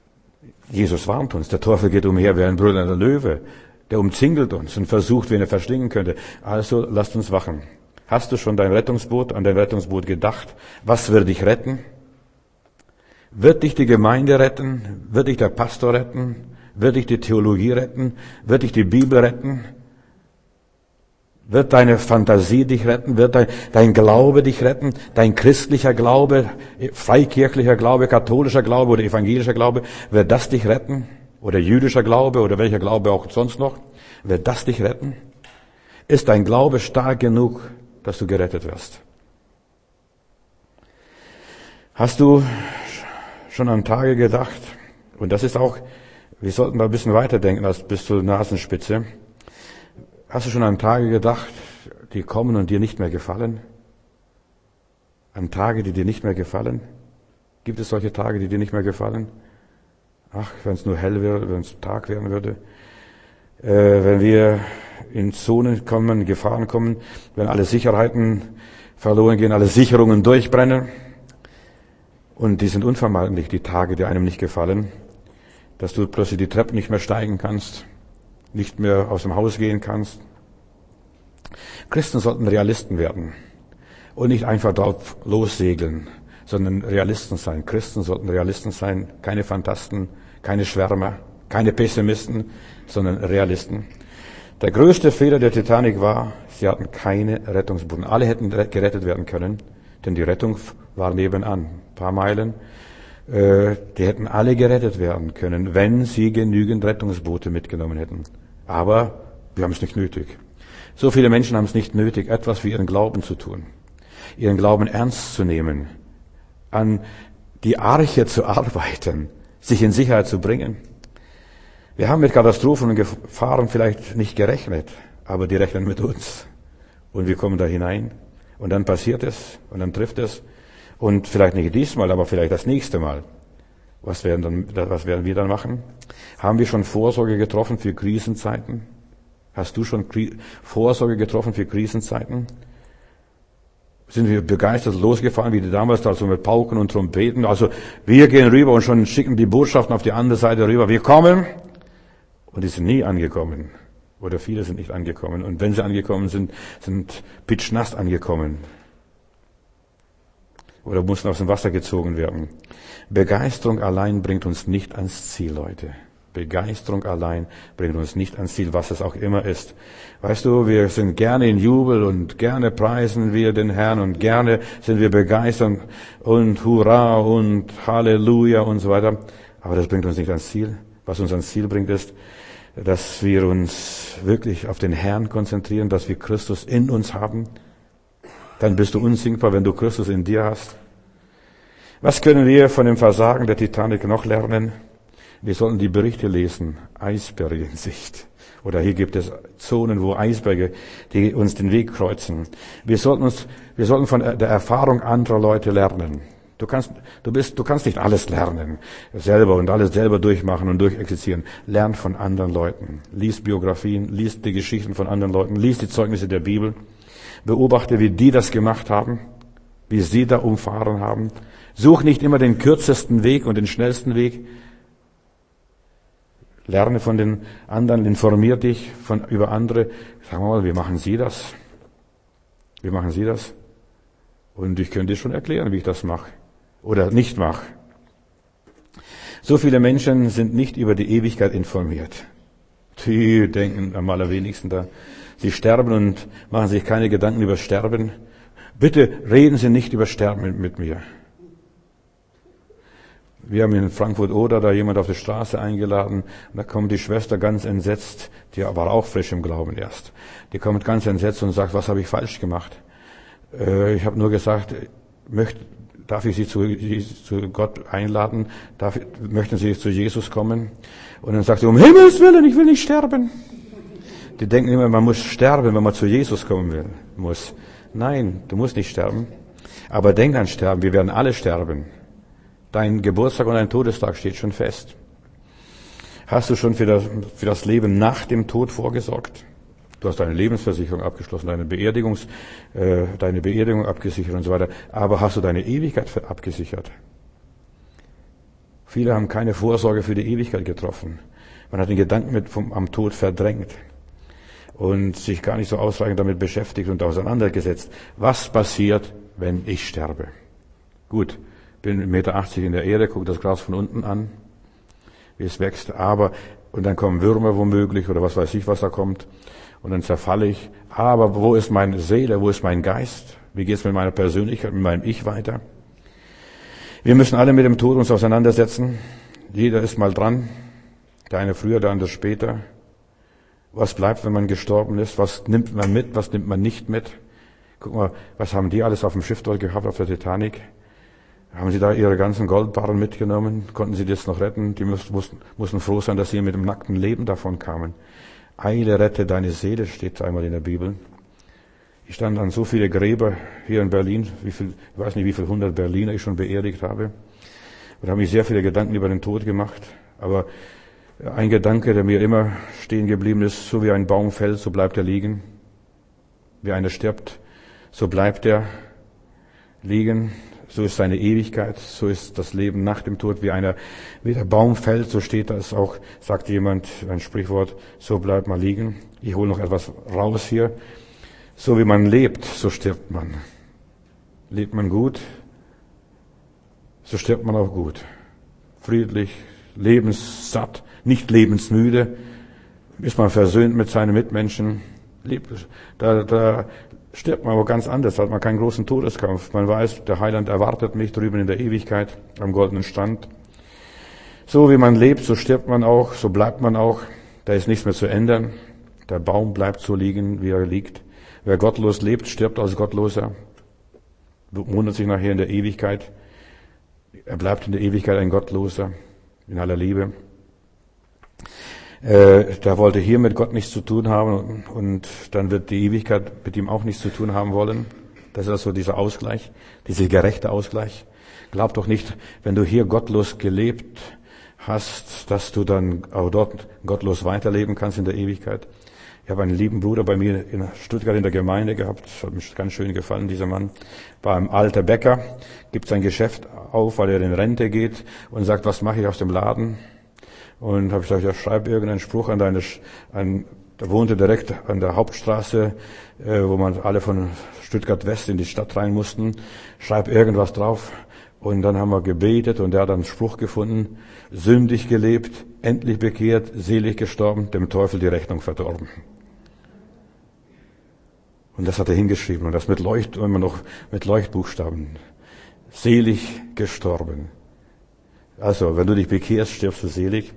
Jesus warnt uns. Der Teufel geht umher wie ein brüllender Löwe. Der umzingelt uns und versucht, wen er verschlingen könnte. Also lasst uns wachen. Hast du schon dein Rettungsboot, an dein Rettungsboot gedacht? Was wird dich retten? Wird dich die Gemeinde retten? Wird dich der Pastor retten? Wird dich die Theologie retten? Wird dich die Bibel retten? Wird deine Fantasie dich retten? Wird dein, dein Glaube dich retten? Dein christlicher Glaube, freikirchlicher Glaube, katholischer Glaube oder evangelischer Glaube, wird das dich retten? Oder jüdischer Glaube oder welcher Glaube auch sonst noch? Wird das dich retten? Ist dein Glaube stark genug, dass du gerettet wirst? Hast du schon an Tage gedacht? Und das ist auch, wir sollten da ein bisschen weiterdenken als bis zur Nasenspitze. Hast du schon an Tage gedacht, die kommen und dir nicht mehr gefallen? An Tage, die dir nicht mehr gefallen? Gibt es solche Tage, die dir nicht mehr gefallen? Ach, wenn es nur hell wäre, wenn es Tag werden würde. Äh, wenn wir in Zonen kommen, Gefahren kommen, wenn alle Sicherheiten verloren gehen, alle Sicherungen durchbrennen. Und die sind unvermeidlich, die Tage, die einem nicht gefallen. Dass du plötzlich die Treppen nicht mehr steigen kannst, nicht mehr aus dem Haus gehen kannst. Christen sollten Realisten werden und nicht einfach drauf lossegeln, sondern Realisten sein. Christen sollten Realisten sein, keine Phantasten, keine Schwärmer, keine Pessimisten, sondern Realisten. Der größte Fehler der Titanic war, sie hatten keine Rettungsboote. Alle hätten gerettet werden können, denn die Rettung war nebenan, ein paar Meilen. Die hätten alle gerettet werden können, wenn sie genügend Rettungsboote mitgenommen hätten. Aber wir haben es nicht nötig. So viele Menschen haben es nicht nötig, etwas für ihren Glauben zu tun, ihren Glauben ernst zu nehmen, an die Arche zu arbeiten, sich in Sicherheit zu bringen. Wir haben mit Katastrophen und Gefahren vielleicht nicht gerechnet, aber die rechnen mit uns. Und wir kommen da hinein und dann passiert es und dann trifft es. Und vielleicht nicht diesmal, aber vielleicht das nächste Mal. Was werden, dann, was werden wir dann machen? Haben wir schon Vorsorge getroffen für Krisenzeiten? Hast du schon Vorsorge getroffen für Krisenzeiten? Sind wir begeistert losgefahren, wie die damals, also mit Pauken und Trompeten? Also wir gehen rüber und schon schicken die Botschaften auf die andere Seite rüber. Wir kommen. Und die sind nie angekommen. Oder viele sind nicht angekommen. Und wenn sie angekommen sind, sind pitschnass angekommen. Oder mussten aus dem Wasser gezogen werden. Begeisterung allein bringt uns nicht ans Ziel, Leute. Begeisterung allein bringt uns nicht ans Ziel, was es auch immer ist. Weißt du, wir sind gerne in Jubel und gerne preisen wir den Herrn und gerne sind wir begeistert und Hurra und Halleluja und so weiter. Aber das bringt uns nicht ans Ziel. Was uns ans Ziel bringt, ist, dass wir uns wirklich auf den Herrn konzentrieren, dass wir Christus in uns haben. Dann bist du unsinkbar, wenn du Christus in dir hast. Was können wir von dem Versagen der Titanic noch lernen? Wir sollten die Berichte lesen, Eisberge in Sicht. Oder hier gibt es Zonen, wo Eisberge, die uns den Weg kreuzen. Wir sollten uns, wir sollten von der Erfahrung anderer Leute lernen. Du kannst, du bist, du kannst nicht alles lernen, selber und alles selber durchmachen und durchexerzieren. Lern von anderen Leuten. Lies Biografien, lies die Geschichten von anderen Leuten, lies die Zeugnisse der Bibel. Beobachte, wie die das gemacht haben, wie sie da umfahren haben. Such nicht immer den kürzesten Weg und den schnellsten Weg. Lerne von den anderen, informier dich von, über andere. Sag mal, wie machen Sie das? Wie machen Sie das? Und ich könnte dir schon erklären, wie ich das mache oder nicht mache. So viele Menschen sind nicht über die Ewigkeit informiert. Die denken am allerwenigsten da. Sie sterben und machen sich keine Gedanken über Sterben. Bitte reden Sie nicht über Sterben mit, mit mir. Wir haben in Frankfurt-Oder da jemand auf der Straße eingeladen. Und da kommt die Schwester ganz entsetzt. Die war auch frisch im Glauben erst. Die kommt ganz entsetzt und sagt, was habe ich falsch gemacht? Äh, ich habe nur gesagt, möcht, darf ich Sie zu, zu Gott einladen? Darf, möchten Sie zu Jesus kommen? Und dann sagt sie, um Himmels Willen, ich will nicht sterben. Die denken immer, man muss sterben, wenn man zu Jesus kommen will, muss. Nein, du musst nicht sterben. Aber denk an Sterben, wir werden alle sterben. Dein Geburtstag und dein Todestag steht schon fest. Hast du schon für das, für das Leben nach dem Tod vorgesorgt? Du hast deine Lebensversicherung abgeschlossen, deine Beerdigungs, äh, deine Beerdigung abgesichert und so weiter. Aber hast du deine Ewigkeit abgesichert? Viele haben keine Vorsorge für die Ewigkeit getroffen. Man hat den Gedanken mit vom, am Tod verdrängt und sich gar nicht so ausreichend damit beschäftigt und auseinandergesetzt. Was passiert, wenn ich sterbe? Gut, bin eins Komma achtzig Meter in der Erde, gucke das Gras von unten an, wie es wächst, aber, und dann kommen Würmer womöglich oder was weiß ich, was da kommt, und dann zerfalle ich. Aber wo ist meine Seele, wo ist mein Geist? Wie geht es mit meiner Persönlichkeit, mit meinem Ich weiter? Wir müssen alle mit dem Tod uns auseinandersetzen. Jeder ist mal dran. Der eine früher, der andere später. Was bleibt, wenn man gestorben ist? Was nimmt man mit, was nimmt man nicht mit? Guck mal, was haben die alles auf dem Schiff dort gehabt, auf der Titanic? Haben sie da ihre ganzen Goldbarren mitgenommen? Konnten sie das noch retten? Die mussten, mussten froh sein, dass sie mit dem nackten Leben davon kamen. Eile, rette deine Seele, steht einmal in der Bibel. Ich stand an so viele Gräber hier in Berlin, wie viel, ich weiß nicht, wie viele hundert Berliner ich schon beerdigt habe. Und habe mich sehr viele Gedanken über den Tod gemacht. Aber ein Gedanke, der mir immer stehen geblieben ist, so wie ein Baum fällt, so bleibt er liegen. Wie einer stirbt, so bleibt er liegen. So ist seine Ewigkeit, so ist das Leben nach dem Tod. Wie einer, wie der Baum fällt, so steht das auch, sagt jemand, ein Sprichwort, so bleibt man liegen. Ich hole noch etwas raus hier. So wie man lebt, so stirbt man. Lebt man gut, so stirbt man auch gut. Friedlich, lebenssatt, nicht lebensmüde, ist man versöhnt mit seinen Mitmenschen. Da, da stirbt man aber ganz anders, hat man keinen großen Todeskampf. Man weiß, der Heiland erwartet mich drüben in der Ewigkeit am goldenen Strand. So wie man lebt, so stirbt man auch, so bleibt man auch. Da ist nichts mehr zu ändern. Der Baum bleibt so liegen, wie er liegt. Wer gottlos lebt, stirbt als Gottloser. Wundert sich nachher in der Ewigkeit. Er bleibt in der Ewigkeit ein Gottloser, in aller Liebe. Äh, der wollte hier mit Gott nichts zu tun haben und, und dann wird die Ewigkeit mit ihm auch nichts zu tun haben wollen. Das ist also dieser Ausgleich, dieser gerechte Ausgleich. Glaub doch nicht, wenn du hier gottlos gelebt hast, dass du dann auch dort gottlos weiterleben kannst in der Ewigkeit. Ich habe einen lieben Bruder bei mir in Stuttgart in der Gemeinde gehabt. Das hat mir ganz schön gefallen, dieser Mann. War ein alter Bäcker, gibt sein Geschäft auf, weil er in Rente geht und sagt, was mache ich aus dem Laden? Und habe ich gesagt, ja, schreib irgendeinen Spruch an deine, an, da wohnte direkt an der Hauptstraße, äh, wo man alle von Stuttgart West in die Stadt rein mussten. Schreib irgendwas drauf. Und dann haben wir gebetet und er hat einen Spruch gefunden. Sündig gelebt, endlich bekehrt, selig gestorben, dem Teufel die Rechnung verdorben. Und das hat er hingeschrieben und das mit Leucht, immer noch mit Leuchtbuchstaben. Selig gestorben. Also, wenn du dich bekehrst, stirbst du selig.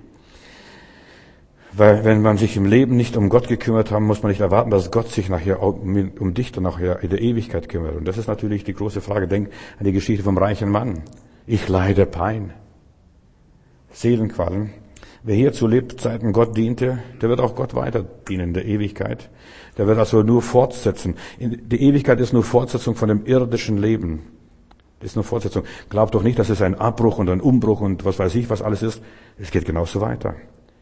Weil, wenn man sich im Leben nicht um Gott gekümmert hat, muss man nicht erwarten, dass Gott sich nachher um, um dich dann nachher in der Ewigkeit kümmert. Und das ist natürlich die große Frage. Denk an die Geschichte vom reichen Mann. Ich leide Pein. Seelenqualen. Wer hier zu Lebzeiten Gott diente, der wird auch Gott weiter dienen in der Ewigkeit. Der wird also nur fortsetzen. Die Ewigkeit ist nur Fortsetzung von dem irdischen Leben. Das ist nur Fortsetzung. Glaub doch nicht, dass es ein Abbruch und ein Umbruch und was weiß ich, was alles ist. Es geht genauso weiter.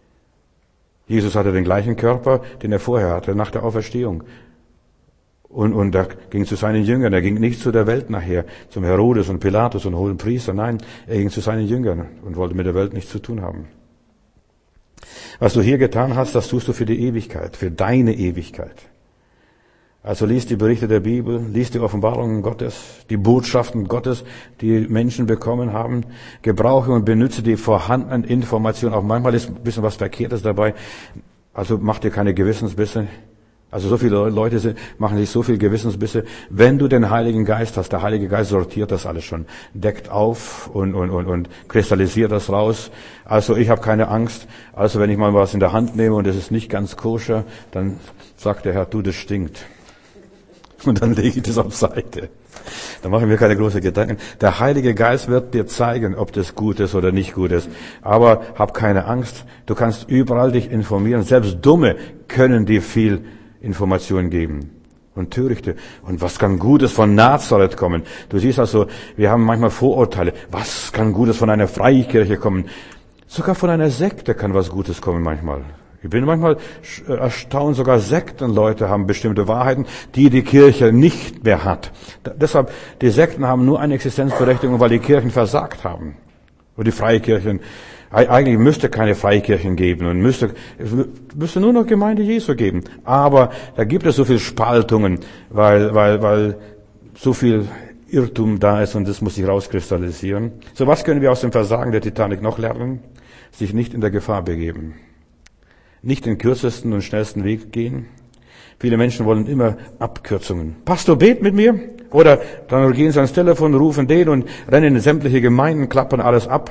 Jesus hatte den gleichen Körper, den er vorher hatte, nach der Auferstehung. Und, und er ging zu seinen Jüngern. Er ging nicht zu der Welt nachher, zum Herodes und Pilatus und hohen Priester. Nein, er ging zu seinen Jüngern und wollte mit der Welt nichts zu tun haben. Was du hier getan hast, das tust du für die Ewigkeit, für deine Ewigkeit. Also lies die Berichte der Bibel, lies die Offenbarungen Gottes, die Botschaften Gottes, die Menschen bekommen haben. Gebrauche und benütze die vorhandenen Informationen. Auch manchmal ist ein bisschen was Verkehrtes dabei. Also mach dir keine Gewissensbisse. Also so viele Leute machen sich so viel Gewissensbisse. Wenn du den Heiligen Geist hast, der Heilige Geist sortiert das alles schon, deckt auf und, und, und, und kristallisiert das raus. Also ich habe keine Angst. Also wenn ich mal was in der Hand nehme und es ist nicht ganz koscher, dann sagt der Herr, du, das stinkt. Und dann lege ich das auf Seite. Da mache ich mir keine großen Gedanken. Der Heilige Geist wird dir zeigen, ob das gut ist oder nicht gut ist. Aber hab keine Angst. Du kannst überall dich informieren. Selbst Dumme können dir viel Informationen geben. Und Törichte. Und was kann Gutes von Nazareth kommen? Du siehst also, wir haben manchmal Vorurteile. Was kann Gutes von einer Freikirche kommen? Sogar von einer Sekte kann was Gutes kommen manchmal. Ich bin manchmal erstaunt, sogar Sektenleute haben bestimmte Wahrheiten, die die Kirche nicht mehr hat. Da, deshalb, die Sekten haben nur eine Existenzberechtigung, weil die Kirchen versagt haben. Und die Freikirchen, eigentlich müsste keine Freikirchen geben und müsste, es müsste nur noch Gemeinde Jesu geben. Aber da gibt es so viel Spaltungen, weil, weil, weil so viel Irrtum da ist und das muss sich rauskristallisieren. So, was können wir aus dem Versagen der Titanic noch lernen? Sich nicht in der Gefahr begeben. Nicht den kürzesten und schnellsten Weg gehen. Viele Menschen wollen immer Abkürzungen. Pastor, bet mit mir. Oder dann gehen sie ans Telefon, rufen den und rennen in sämtliche Gemeinden, klappern alles ab.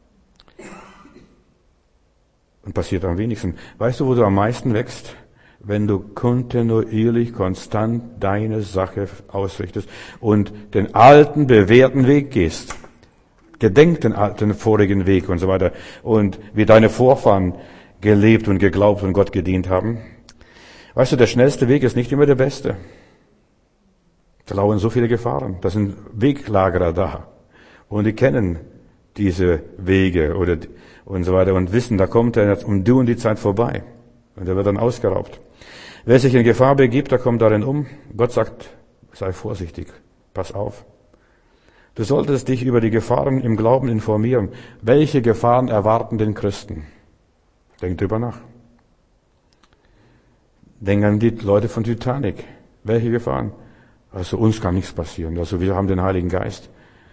Und passiert am wenigsten. Weißt du, wo du am meisten wächst? Wenn du kontinuierlich, konstant deine Sache ausrichtest und den alten, bewährten Weg gehst. Gedenk den alten, vorigen Weg und so weiter. Und wie deine Vorfahren gelebt und geglaubt und Gott gedient haben. Weißt du, der schnellste Weg ist nicht immer der beste. Da lauern so viele Gefahren. Da sind Weglagerer da. Und die kennen diese Wege oder und so weiter und wissen, da kommt er um du und die Zeit vorbei. Und er wird dann ausgeraubt. Wer sich in Gefahr begibt, der kommt darin um. Gott sagt, sei vorsichtig, pass auf. Du solltest dich über die Gefahren im Glauben informieren. Welche Gefahren erwarten den Christen? Denk drüber nach. Denk an die Leute von Titanic. Welche Gefahren? Also uns kann nichts passieren. Also wir haben den Heiligen Geist.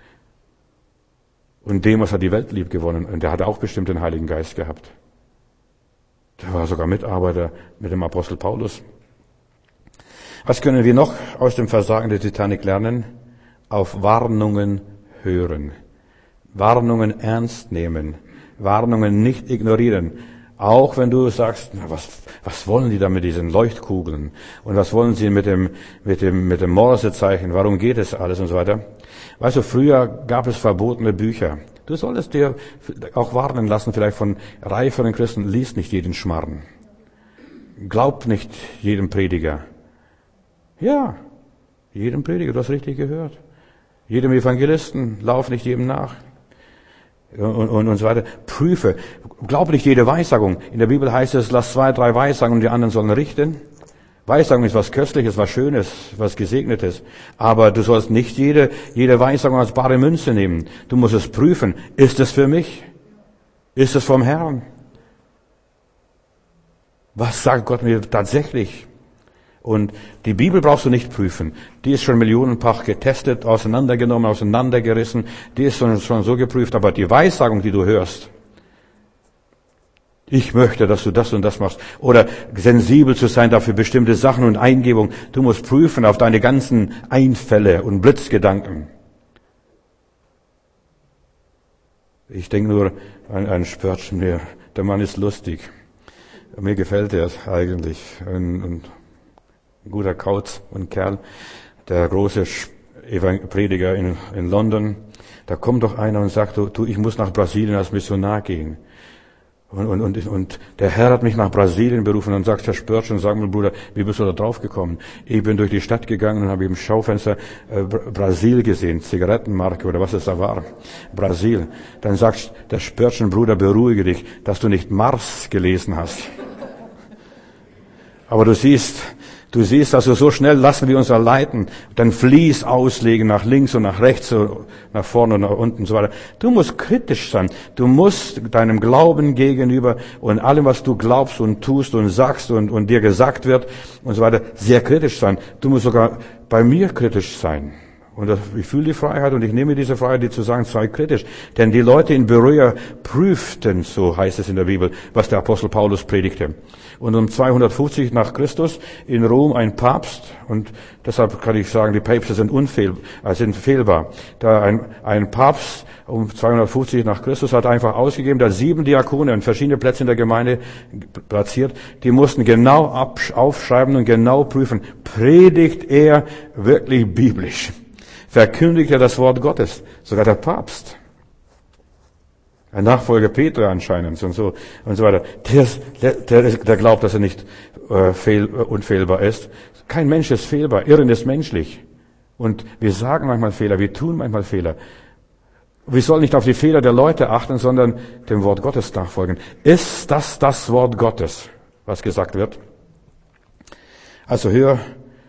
Und Demas hat die Welt lieb gewonnen. Und der hat auch bestimmt den Heiligen Geist gehabt. Der war sogar Mitarbeiter mit dem Apostel Paulus. Was können wir noch aus dem Versagen der Titanic lernen? Auf Warnungen hören. Warnungen ernst nehmen. Warnungen nicht ignorieren. Auch wenn du sagst, na, was, was wollen die da mit diesen Leuchtkugeln? Und was wollen sie mit dem, mit dem, mit dem Morsezeichen? Warum geht es alles und so weiter? Weißt du, früher gab es verbotene Bücher. Du solltest dir auch warnen lassen, vielleicht von reiferen Christen, lies nicht jeden Schmarrn. Glaub nicht jedem Prediger. Ja, jedem Prediger, du hast richtig gehört. Jedem Evangelisten, lauf nicht jedem nach. Und, und, und so weiter. Prüfe. Glaub nicht jede Weissagung. In der Bibel heißt es, lass zwei, drei Weissagen und die anderen sollen richten. Weissagung ist was Köstliches, was Schönes, was Gesegnetes. Aber du sollst nicht jede, jede Weissagung als bare Münze nehmen. Du musst es prüfen. Ist es für mich? Ist es vom Herrn? Was sagt Gott mir tatsächlich? Und die Bibel brauchst du nicht prüfen. Die ist schon millionenfach getestet, auseinandergenommen, auseinandergerissen. Die ist schon, schon so geprüft. Aber die Weissagung, die du hörst, ich möchte, dass du das und das machst, oder sensibel zu sein dafür bestimmte Sachen und Eingebung, du musst prüfen auf deine ganzen Einfälle und Blitzgedanken. Ich denke nur an einen Spörtchen, der, der Mann ist lustig. Mir gefällt er eigentlich. Und, und ein guter Kauz und Kerl, der große Prediger in, in London. Da kommt doch einer und sagt, du, ich muss nach Brasilien als Missionar gehen. Und, und, und, und der Herr hat mich nach Brasilien berufen. Und dann sagt Herr Spörtchen, sag mal Bruder, wie bist du da drauf gekommen? Ich bin durch die Stadt gegangen und habe im Schaufenster äh, Brasil gesehen, Zigarettenmarke oder was es da war. Brasil. Dann sagt der Spörtchen, Bruder, beruhige dich, dass du nicht Mars gelesen hast. Aber du siehst, Du siehst, also so schnell lassen wir uns erleiten, dann Vlies auslegen nach links und nach rechts, so nach vorne und nach unten und so weiter. Du musst kritisch sein. Du musst deinem Glauben gegenüber und allem, was du glaubst und tust und sagst und, und dir gesagt wird und so weiter, sehr kritisch sein. Du musst sogar bei mir kritisch sein. Und ich fühle die Freiheit und ich nehme diese Freiheit, die zu sagen, sei kritisch. Denn die Leute in Berea prüften, so heißt es in der Bibel, was der Apostel Paulus predigte. Und um zweihundertfünfzig nach Christus in Rom ein Papst, und deshalb kann ich sagen, die Päpste sind unfehlbar, äh, sind fehlbar. Da ein, ein Papst um zweihundertfünfzig nach Christus hat einfach ausgegeben, da sieben Diakone an verschiedene Plätze in der Gemeinde platziert, die mussten genau aufschreiben und genau prüfen, predigt er wirklich biblisch? Verkündigt er das Wort Gottes? Sogar der Papst. Ein Nachfolger Petra anscheinend und so und so weiter. Der, der, der glaubt, dass er nicht äh, fehl, unfehlbar ist. Kein Mensch ist fehlbar. Irren ist menschlich. Und wir sagen manchmal Fehler, wir tun manchmal Fehler. Wir sollen nicht auf die Fehler der Leute achten, sondern dem Wort Gottes nachfolgen. Ist das das Wort Gottes, was gesagt wird? Also hör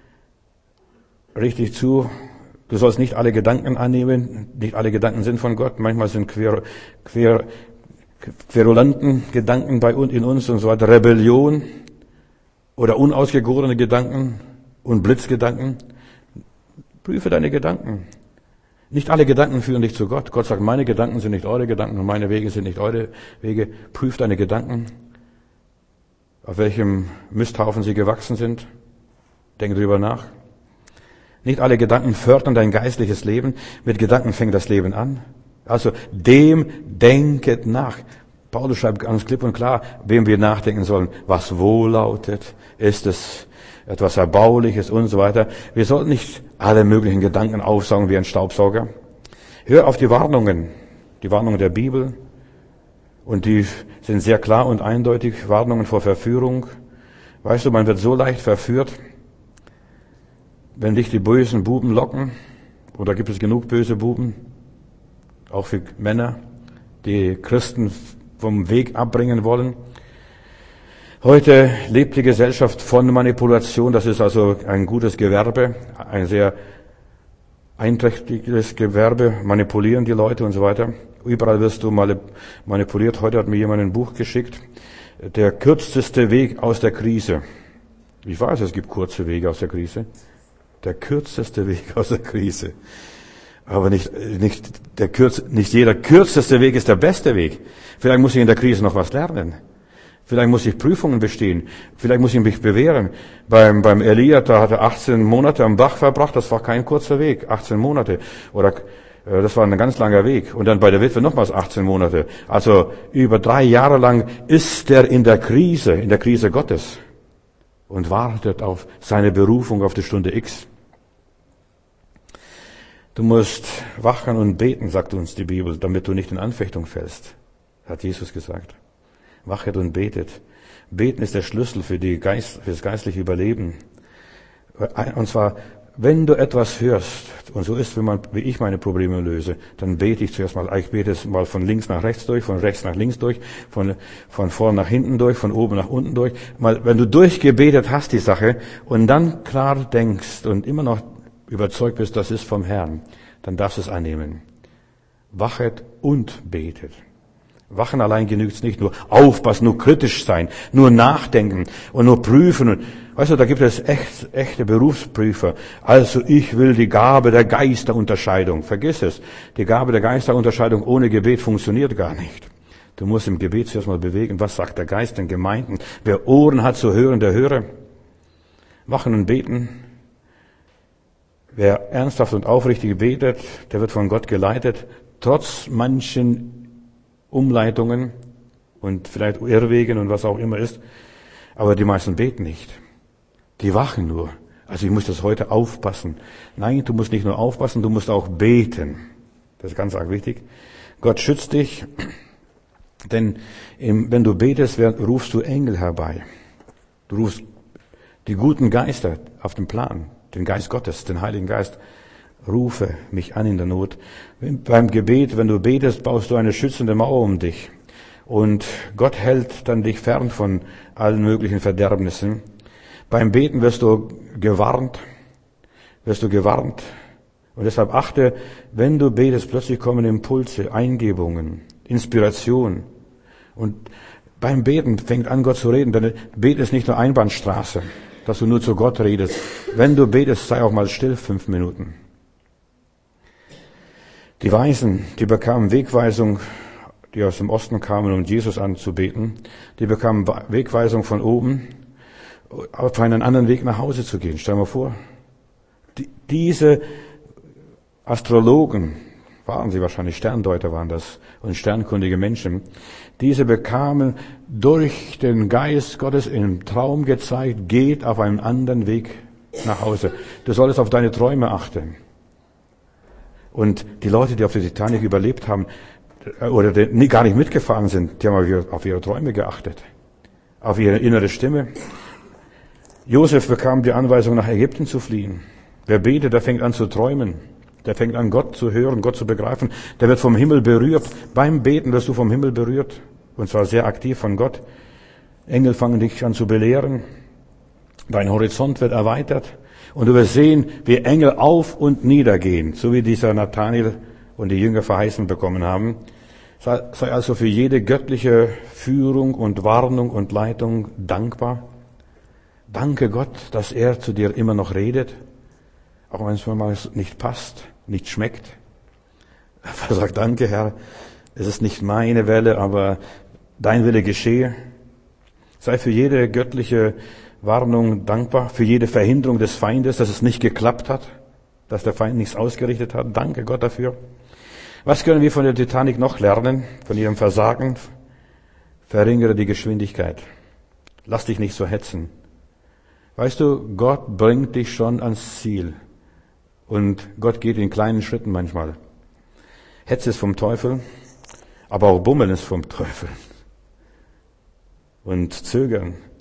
richtig zu. Du sollst nicht alle Gedanken annehmen. Nicht alle Gedanken sind von Gott. Manchmal sind quer, quer, querulanten Gedanken bei uns, in uns und so weiter. Rebellion oder unausgegorene Gedanken und Blitzgedanken. Prüfe deine Gedanken. Nicht alle Gedanken führen dich zu Gott. Gott sagt, meine Gedanken sind nicht eure Gedanken und meine Wege sind nicht eure Wege. Prüf deine Gedanken, auf welchem Misthaufen sie gewachsen sind. Denke drüber nach. Nicht alle Gedanken fördern dein geistliches Leben. Mit Gedanken fängt das Leben an. Also dem denket nach. Paulus schreibt ganz klipp und klar, wem wir nachdenken sollen. Was wohllautet, ist es etwas Erbauliches und so weiter. Wir sollten nicht alle möglichen Gedanken aufsaugen wie ein Staubsauger. Hör auf die Warnungen, die Warnungen der Bibel. Und die sind sehr klar und eindeutig. Warnungen vor Verführung, Weißt du, man wird so leicht verführt, wenn dich die bösen Buben locken, oder gibt es genug böse Buben, auch für Männer, die Christen vom Weg abbringen wollen. Heute lebt die Gesellschaft von Manipulation, das ist also ein gutes Gewerbe, ein sehr einträchtiges Gewerbe, manipulieren die Leute und so weiter. Überall wirst du manipuliert. Heute hat mir jemand ein Buch geschickt, der kürzeste Weg aus der Krise. Ich weiß, es gibt kurze Wege aus der Krise. Der kürzeste Weg aus der Krise. Aber nicht, nicht, der kürz, nicht jeder kürzeste Weg ist der beste Weg. Vielleicht muss ich in der Krise noch was lernen. Vielleicht muss ich Prüfungen bestehen. Vielleicht muss ich mich bewähren. Beim, beim Elia, da hat er achtzehn Monate am Bach verbracht. Das war kein kurzer Weg. achtzehn Monate. Oder, äh, das war ein ganz langer Weg. Und dann bei der Witwe nochmals achtzehn Monate. Also über drei Jahre lang ist er in der Krise, in der Krise Gottes. Und wartet auf seine Berufung auf die Stunde X. Du musst wachen und beten, sagt uns die Bibel, damit du nicht in Anfechtung fällst, hat Jesus gesagt. Wachet und betet. Beten ist der Schlüssel für, die Geist, für das geistliche Überleben. Und zwar, wenn du etwas hörst, und so ist, wenn man, wie ich meine Probleme löse, dann bete ich zuerst mal. Ich bete es mal von links nach rechts durch, von rechts nach links durch, von, von vorn nach hinten durch, von oben nach unten durch. Mal, wenn du durchgebetet hast die Sache und dann klar denkst und immer noch überzeugt bist, das ist vom Herrn, dann darfst du es annehmen. Wachet und betet. Wachen allein genügt's nicht, nur aufpassen, nur kritisch sein, nur nachdenken und nur prüfen. Und, weißt du, da gibt es echt, echte Berufsprüfer. Also ich will die Gabe der Geisterunterscheidung. Vergiss es. Die Gabe der Geisterunterscheidung ohne Gebet funktioniert gar nicht. Du musst im Gebet zuerst mal bewegen. Was sagt der Geist den Gemeinden? Wer Ohren hat zu hören, der höre. Wachen und beten. Wer ernsthaft und aufrichtig betet, der wird von Gott geleitet, trotz manchen Umleitungen und vielleicht Irrwegen und was auch immer ist. Aber die meisten beten nicht. Die wachen nur. Also ich muss das heute aufpassen. Nein, du musst nicht nur aufpassen, du musst auch beten. Das ist ganz arg wichtig. Gott schützt dich, denn wenn du betest, rufst du Engel herbei. Du rufst die guten Geister auf den Plan, den Geist Gottes, den Heiligen Geist. Rufe mich an in der Not. Beim Gebet, wenn du betest, baust du eine schützende Mauer um dich. Und Gott hält dann dich fern von allen möglichen Verderbnissen. Beim Beten wirst du gewarnt, wirst du gewarnt. Und deshalb achte, wenn du betest, plötzlich kommen Impulse, Eingebungen, Inspiration. Und beim Beten fängt an, Gott zu reden. Denn Beten ist nicht nur Einbahnstraße, dass du nur zu Gott redest. Wenn du betest, sei auch mal still fünf Minuten. Die Weisen, die bekamen Wegweisung, die aus dem Osten kamen, um Jesus anzubeten. Die bekamen Wegweisung von oben, auf einen anderen Weg nach Hause zu gehen. Stell dir mal vor, die, diese Astrologen, waren sie wahrscheinlich, Sterndeuter waren das, und sternkundige Menschen, diese bekamen durch den Geist Gottes im Traum gezeigt, geht auf einen anderen Weg nach Hause. Du solltest auf deine Träume achten. Und die Leute, die auf der Titanic überlebt haben, oder die gar nicht mitgefahren sind, die haben auf ihre Träume geachtet, auf ihre innere Stimme. Josef bekam die Anweisung, nach Ägypten zu fliehen. Wer betet, der fängt an zu träumen. Der fängt an, Gott zu hören, Gott zu begreifen. Der wird vom Himmel berührt. Beim Beten wirst du vom Himmel berührt. Und zwar sehr aktiv von Gott. Engel fangen dich an zu belehren. Dein Horizont wird erweitert. Und du wirst sehen, wie Engel auf und nieder gehen, so wie dieser Nathanael und die Jünger verheißen bekommen haben. Sei, sei also für jede göttliche Führung und Warnung und Leitung dankbar. Danke Gott, dass er zu dir immer noch redet, auch wenn es mal nicht passt, nicht schmeckt. Sag danke, Herr, es ist nicht meine Welle, aber dein Wille geschehe. Sei für jede göttliche Warnung dankbar, für jede Verhinderung des Feindes, dass es nicht geklappt hat, dass der Feind nichts ausgerichtet hat. Danke Gott dafür. Was können wir von der Titanic noch lernen, von ihrem Versagen? Verringere die Geschwindigkeit. Lass dich nicht so hetzen. Weißt du, Gott bringt dich schon ans Ziel. Und Gott geht in kleinen Schritten manchmal. Hetze ist vom Teufel, aber auch Bummeln ist vom Teufel. Und Zögern.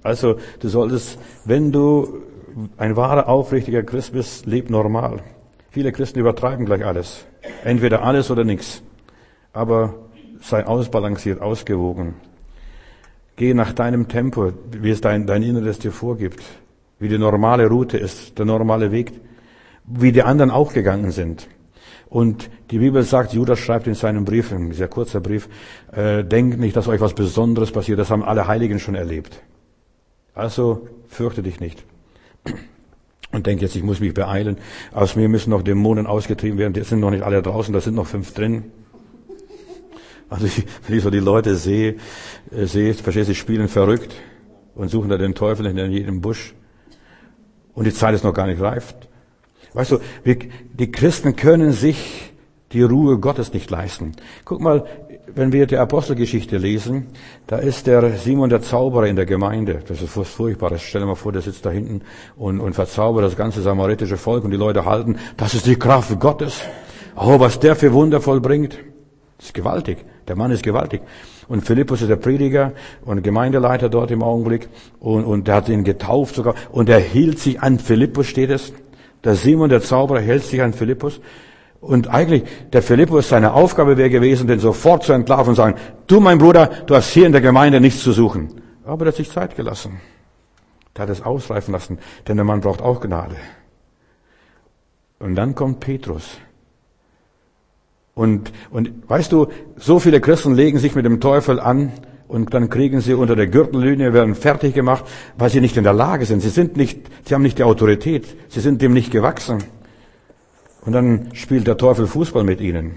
Also du solltest, wenn du ein wahrer, aufrichtiger Christ bist, leb normal. Viele Christen übertreiben gleich alles. Entweder alles oder nichts. Aber sei ausbalanciert, ausgewogen. Geh nach deinem Tempo, wie es dein, dein Inneres dir vorgibt. Wie die normale Route ist, der normale Weg. Wie die anderen auch gegangen sind. Und die Bibel sagt, Judas schreibt in seinem Brief, ein sehr kurzer Brief, äh, denkt nicht, dass euch was Besonderes passiert. Das haben alle Heiligen schon erlebt. Also fürchte dich nicht. Und denk jetzt, ich muss mich beeilen. Aus mir müssen noch Dämonen ausgetrieben werden. Die sind noch nicht alle draußen, da sind noch fünf drin. Also ich, wenn ich so die Leute sehe, äh, sehe, verstehst du, sie spielen verrückt und suchen da den Teufel in jedem Busch. Und die Zeit ist noch gar nicht reif. Weißt du, wir, die Christen können sich die Ruhe Gottes nicht leisten. Guck mal, wenn wir die Apostelgeschichte lesen, da ist der Simon der Zauberer in der Gemeinde. Das ist was Furchtbares. Stell dir mal vor, der sitzt da hinten und, und verzaubert das ganze samaritische Volk und die Leute halten, das ist die Kraft Gottes. Oh, was der für Wunder vollbringt. Das ist gewaltig. Der Mann ist gewaltig. Und Philippus ist der Prediger und Gemeindeleiter dort im Augenblick und, und der hat ihn getauft sogar und er hielt sich an Philippus, steht es. Der Simon, der Zauberer, hält sich an Philippus. Und eigentlich, der Philippus, seine Aufgabe wäre gewesen, den sofort zu entlarven und sagen, du, mein Bruder, du hast hier in der Gemeinde nichts zu suchen. Aber er hat sich Zeit gelassen. Er hat es ausreifen lassen, denn der Mann braucht auch Gnade. Und dann kommt Petrus. Und, und weißt du, so viele Christen legen sich mit dem Teufel an und dann kriegen sie unter der Gürtellinie, werden fertig gemacht, weil sie nicht in der Lage sind. Sie sind nicht, sie haben nicht die Autorität. Sie sind dem nicht gewachsen. Und dann spielt der Teufel Fußball mit ihnen.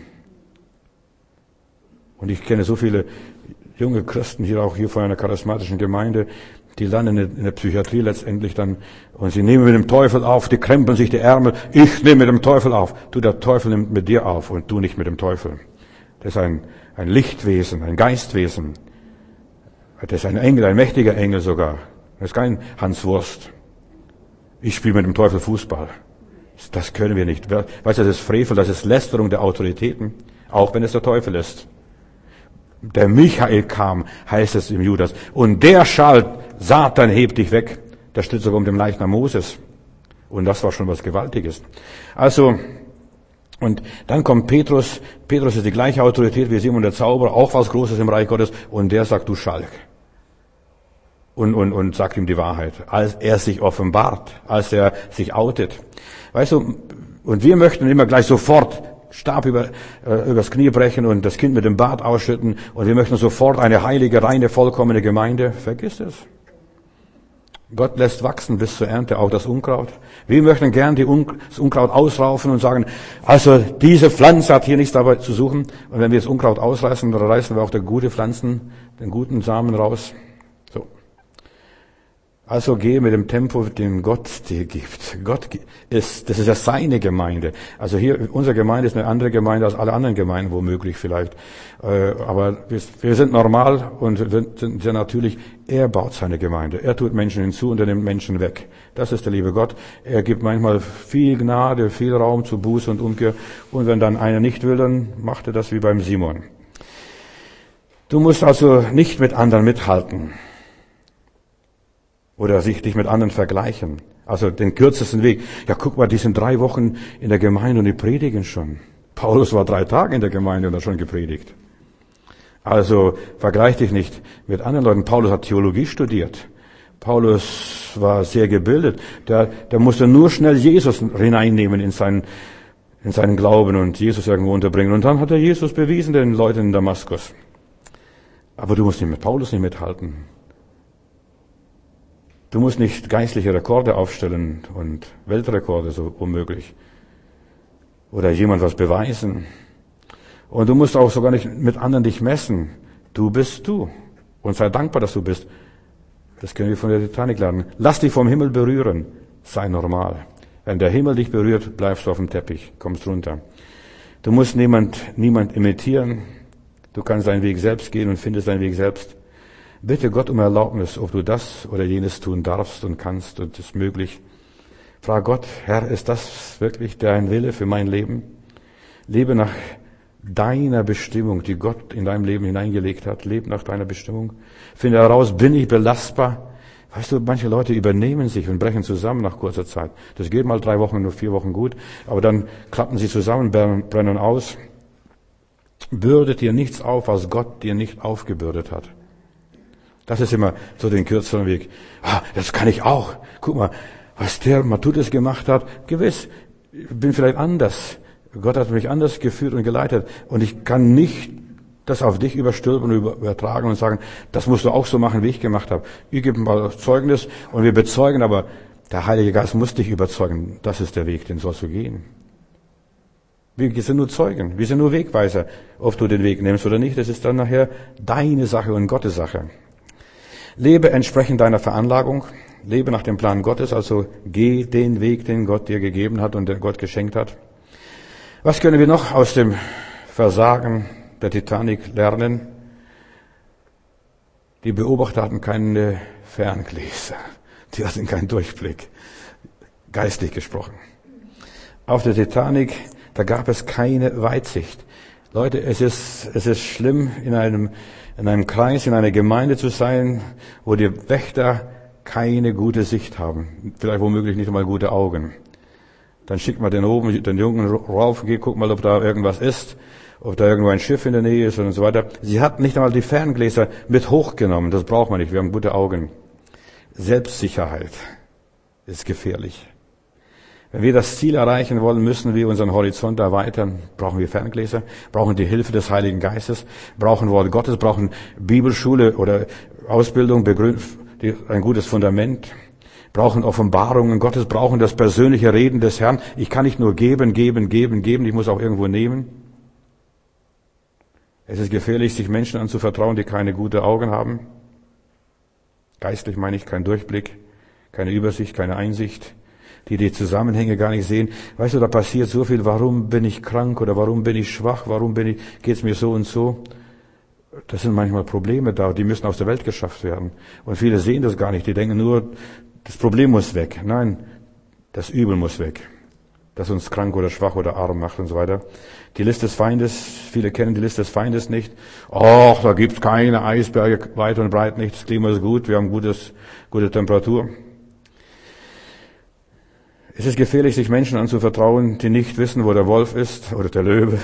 Und ich kenne so viele junge Christen hier, auch hier von einer charismatischen Gemeinde, die landen in der Psychiatrie letztendlich dann und sie nehmen mit dem Teufel auf, die krempeln sich die Ärmel. Ich nehme mit dem Teufel auf. Du, der Teufel nimmt mit dir auf und du nicht mit dem Teufel. Das ist ein, ein Lichtwesen, ein Geistwesen. Das ist ein Engel, ein mächtiger Engel sogar. Das ist kein Hans Wurst. Ich spiele mit dem Teufel Fußball. Das können wir nicht. Weißt du, das ist Frevel, das ist Lästerung der Autoritäten, auch wenn es der Teufel ist. Der Michael kam, heißt es im Judas, und der schalt, Satan hebt dich weg. Der steht sogar um den Leichnam Moses. Und das war schon was Gewaltiges. Also, und dann kommt Petrus. Petrus ist die gleiche Autorität wie Simon der Zauberer, auch was Großes im Reich Gottes. Und der sagt, du Schalk. Und, und, und sagt ihm die Wahrheit, als er sich offenbart, als er sich outet. Weißt du, und wir möchten immer gleich sofort Stab über, äh, übers Knie brechen und das Kind mit dem Bart ausschütten und wir möchten sofort eine heilige, reine, vollkommene Gemeinde. Vergiss es. Gott lässt wachsen bis zur Ernte auch das Unkraut. Wir möchten gern die Un- das Unkraut ausraufen und sagen, also diese Pflanze hat hier nichts dabei zu suchen. Und wenn wir das Unkraut ausreißen, dann reißen wir auch die gute Pflanzen, den guten Samen raus. So. Also geh mit dem Tempo, den Gott dir gibt. Gott ist, das ist ja seine Gemeinde. Also hier, unsere Gemeinde ist eine andere Gemeinde als alle anderen Gemeinden, womöglich vielleicht. Aber wir, wir sind normal und sind sehr natürlich. Er baut seine Gemeinde. Er tut Menschen hinzu und er nimmt Menschen weg. Das ist der liebe Gott. Er gibt manchmal viel Gnade, viel Raum zu Buße und Umkehr. Und wenn dann einer nicht will, dann macht er das wie beim Simon. Du musst also nicht mit anderen mithalten. Oder sich dich mit anderen vergleichen. Also den kürzesten Weg. Ja, guck mal, die sind drei Wochen in der Gemeinde und die predigen schon. Paulus war drei Tage in der Gemeinde und hat schon gepredigt. Also vergleich dich nicht mit anderen Leuten. Paulus hat Theologie studiert. Paulus war sehr gebildet. Der, der musste nur schnell Jesus hineinnehmen in seinen, in seinen Glauben und Jesus irgendwo unterbringen. Und dann hat er Jesus bewiesen den Leuten in Damaskus. Aber du musst nicht mit Paulus nicht mithalten. Du musst nicht geistliche Rekorde aufstellen und Weltrekorde, so unmöglich. Oder jemand was beweisen. Und du musst auch sogar nicht mit anderen dich messen. Du bist du. Und sei dankbar, dass du bist. Das können wir von der Titanic lernen. Lass dich vom Himmel berühren. Sei normal. Wenn der Himmel dich berührt, bleibst du auf dem Teppich, kommst runter. Du musst niemand, niemand imitieren. Du kannst deinen Weg selbst gehen und findest deinen Weg selbst. Bitte Gott um Erlaubnis, ob du das oder jenes tun darfst und kannst und ist möglich. Frag Gott, Herr, ist das wirklich dein Wille für mein Leben? Lebe nach deiner Bestimmung, die Gott in deinem Leben hineingelegt hat. Lebe nach deiner Bestimmung. Finde heraus, bin ich belastbar? Weißt du, manche Leute übernehmen sich und brechen zusammen nach kurzer Zeit. Das geht mal drei Wochen, nur vier Wochen gut, aber dann klappen sie zusammen, brennen aus. Bürdet dir nichts auf, was Gott dir nicht aufgebürdet hat. Das ist immer so den kürzeren Weg. Ah, das kann ich auch. Guck mal, was der Matthäus gemacht hat. Gewiss, ich bin vielleicht anders. Gott hat mich anders geführt und geleitet. Und ich kann nicht das auf dich überstülpen und übertragen und sagen, das musst du auch so machen, wie ich gemacht habe. Ich gebe mal Zeugnis und wir bezeugen, aber der Heilige Geist muss dich überzeugen. Das ist der Weg, den sollst du gehen. Wir sind nur Zeugen, wir sind nur Wegweiser. Ob du den Weg nimmst oder nicht, das ist dann nachher deine Sache und Gottes Sache. Lebe entsprechend deiner Veranlagung, lebe nach dem Plan Gottes, also geh den Weg, den Gott dir gegeben hat und den Gott geschenkt hat. Was können wir noch aus dem Versagen der Titanic lernen? Die Beobachter hatten keine Ferngläser, die hatten keinen Durchblick, geistlich gesprochen. Auf der Titanic, da gab es keine Weitsicht. Leute, es ist, es ist schlimm, in einem, in einem Kreis, in einer Gemeinde zu sein, wo die Wächter keine gute Sicht haben. Vielleicht womöglich nicht einmal gute Augen. Dann schickt man den oben, den Jungen rauf, geh, guck mal, ob da irgendwas ist, ob da irgendwo ein Schiff in der Nähe ist und so weiter. Sie hatten nicht einmal die Ferngläser mit hochgenommen. Das braucht man nicht. Wir haben gute Augen. Selbstsicherheit ist gefährlich. Wenn wir das Ziel erreichen wollen, müssen wir unseren Horizont erweitern. Brauchen wir Ferngläser, brauchen die Hilfe des Heiligen Geistes, brauchen Wort Gottes, brauchen Bibelschule oder Ausbildung, ein gutes Fundament, brauchen Offenbarungen Gottes, brauchen das persönliche Reden des Herrn. Ich kann nicht nur geben, geben, geben, geben, ich muss auch irgendwo nehmen. Es ist gefährlich, sich Menschen anzuvertrauen, die keine guten Augen haben. Geistlich meine ich, kein Durchblick, keine Übersicht, keine Einsicht, die die Zusammenhänge gar nicht sehen. Weißt du, da passiert so viel. Warum bin ich krank oder warum bin ich schwach? Warum bin ich, geht's mir so und so? Das sind manchmal Probleme da, die müssen aus der Welt geschafft werden. Und viele sehen das gar nicht. Die denken nur, das Problem muss weg. Nein, das Übel muss weg, das uns krank oder schwach oder arm macht und so weiter. Die List des Feindes, viele kennen die List des Feindes nicht. Ach, da gibt's keine Eisberge, weit und breit nicht. Das Klima ist gut, wir haben gutes, gute Temperatur. Es ist gefährlich, sich Menschen anzuvertrauen, die nicht wissen, wo der Wolf ist oder der Löwe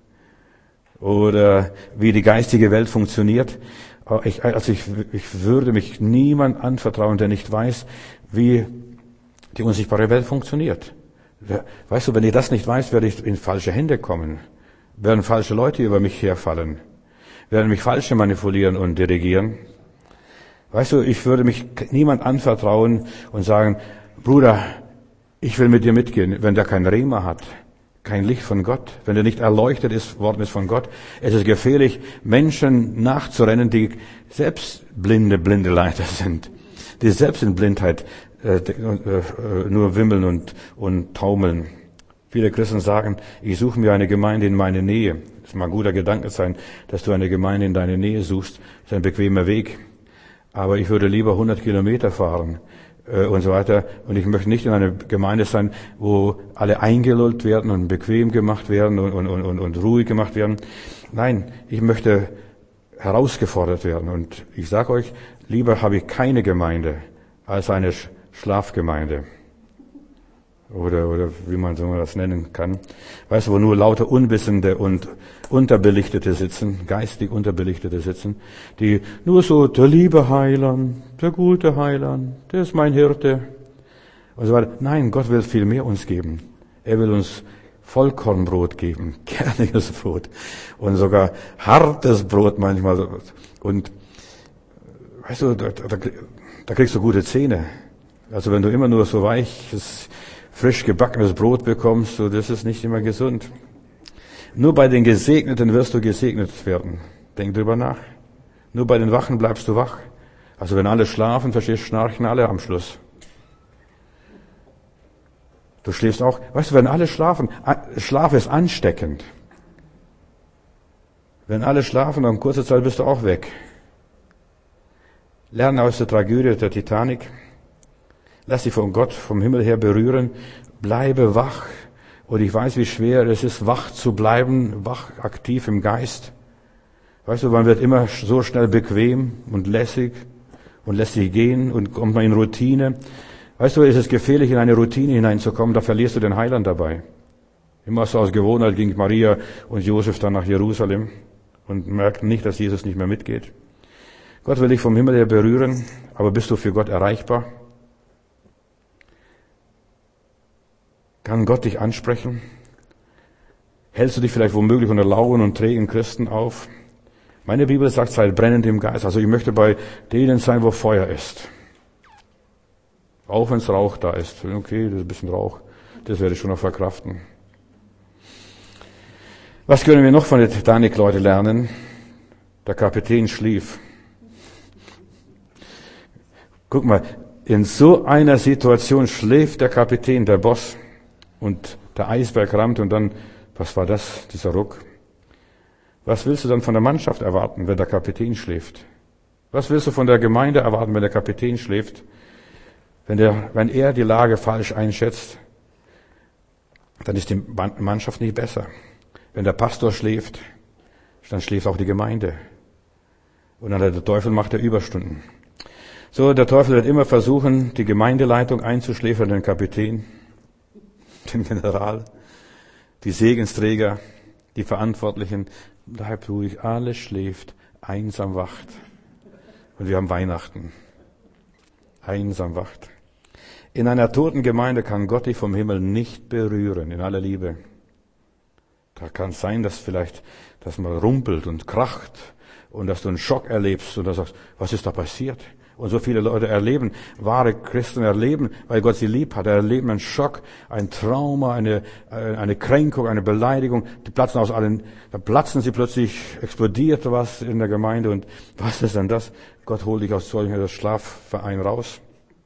oder wie die geistige Welt funktioniert. Ich, also ich, ich würde mich niemand anvertrauen, der nicht weiß, wie die unsichtbare Welt funktioniert. Weißt du, wenn ich das nicht weiß, werde ich in falsche Hände kommen, werden falsche Leute über mich herfallen, werden mich Falsche manipulieren und dirigieren. Weißt du, ich würde mich niemand anvertrauen und sagen, Bruder, ich will mit dir mitgehen, wenn der kein Rema hat, kein Licht von Gott, wenn er nicht erleuchtet ist, worden ist von Gott. Es ist gefährlich, Menschen nachzurennen, die selbst blinde, blinde Leiter sind, die selbst in Blindheit äh, äh, nur wimmeln und, und taumeln. Viele Christen sagen, ich suche mir eine Gemeinde in meine Nähe. Das mag ein guter Gedanke sein, dass du eine Gemeinde in deine Nähe suchst. Das ist ein bequemer Weg. Aber ich würde lieber hundert Kilometer fahren und so weiter. Und ich möchte nicht in einer Gemeinde sein, wo alle eingelullt werden und bequem gemacht werden und, und, und, und ruhig gemacht werden. Nein, ich möchte herausgefordert werden. Und ich sage euch, lieber habe ich keine Gemeinde als eine Schlafgemeinde. Oder, oder wie man so das nennen kann. Weißt du, wo nur lauter Unwissende und Unterbelichtete sitzen, geistig Unterbelichtete sitzen, die nur so, der liebe Heiland, der gute Heiland, der ist mein Hirte und so weiter. Nein, Gott will viel mehr uns geben. Er will uns Vollkornbrot geben, kerniges Brot und sogar hartes Brot manchmal. Und weißt du, da, da, da kriegst du gute Zähne. Also wenn du immer nur so weiches, frisch gebackenes Brot bekommst, so, das ist nicht immer gesund. Nur bei den Gesegneten wirst du gesegnet werden. Denk drüber nach. Nur bei den Wachen bleibst du wach. Also wenn alle schlafen, verstehst, schnarchen alle am Schluss. Du schläfst auch. Weißt du, wenn alle schlafen, Schlaf ist ansteckend. Wenn alle schlafen, dann in kurzer Zeit bist du auch weg. Lerne aus der Tragödie der Titanic. Lass dich von Gott, vom Himmel her berühren. Bleibe wach. Und ich weiß, wie schwer es ist, wach zu bleiben, wach, aktiv im Geist. Weißt du, man wird immer so schnell bequem und lässig und lässt sich gehen und kommt mal in Routine. Weißt du, es ist gefährlich, in eine Routine hineinzukommen, da verlierst du den Heiland dabei. Immer so aus Gewohnheit ging Maria und Josef dann nach Jerusalem und merkten nicht, dass Jesus nicht mehr mitgeht. Gott will dich vom Himmel her berühren, aber bist du für Gott erreichbar? Kann Gott dich ansprechen? Hältst du dich vielleicht womöglich unter lauen und trägen Christen auf? Meine Bibel sagt, sei brennend im Geist. Also ich möchte bei denen sein, wo Feuer ist. Auch wenn es Rauch da ist. Okay, das ist ein bisschen Rauch. Das werde ich schon noch verkraften. Was können wir noch von den Titanic-Leuten lernen? Der Kapitän schlief. Guck mal, in so einer Situation schläft der Kapitän, der Boss, und der Eisberg rammt und dann, was war das, dieser Ruck? Was willst du dann von der Mannschaft erwarten, wenn der Kapitän schläft? Was willst du von der Gemeinde erwarten, wenn der Kapitän schläft? Wenn, der, wenn er die Lage falsch einschätzt, dann ist die Mannschaft nicht besser. Wenn der Pastor schläft, dann schläft auch die Gemeinde. Und dann der Teufel macht er Überstunden. So, der Teufel wird immer versuchen, die Gemeindeleitung einzuschläfern, den Kapitän, den General, die Segensträger, die Verantwortlichen. Bleibt ruhig, alles schläft, einsam wacht. Und wir haben Weihnachten. Einsam wacht. In einer toten Gemeinde kann Gott dich vom Himmel nicht berühren, in aller Liebe. Da kann es sein, dass vielleicht, dass man rumpelt und kracht und dass du einen Schock erlebst und da sagst, was ist da passiert? Und so viele Leute erleben, wahre Christen erleben, weil Gott sie lieb hat, erleben einen Schock, ein Trauma, eine, eine Kränkung, eine Beleidigung. Die platzen aus allen, da platzen sie plötzlich, explodiert was in der Gemeinde und was ist denn das? Gott holt dich aus solchen Schlafverein raus.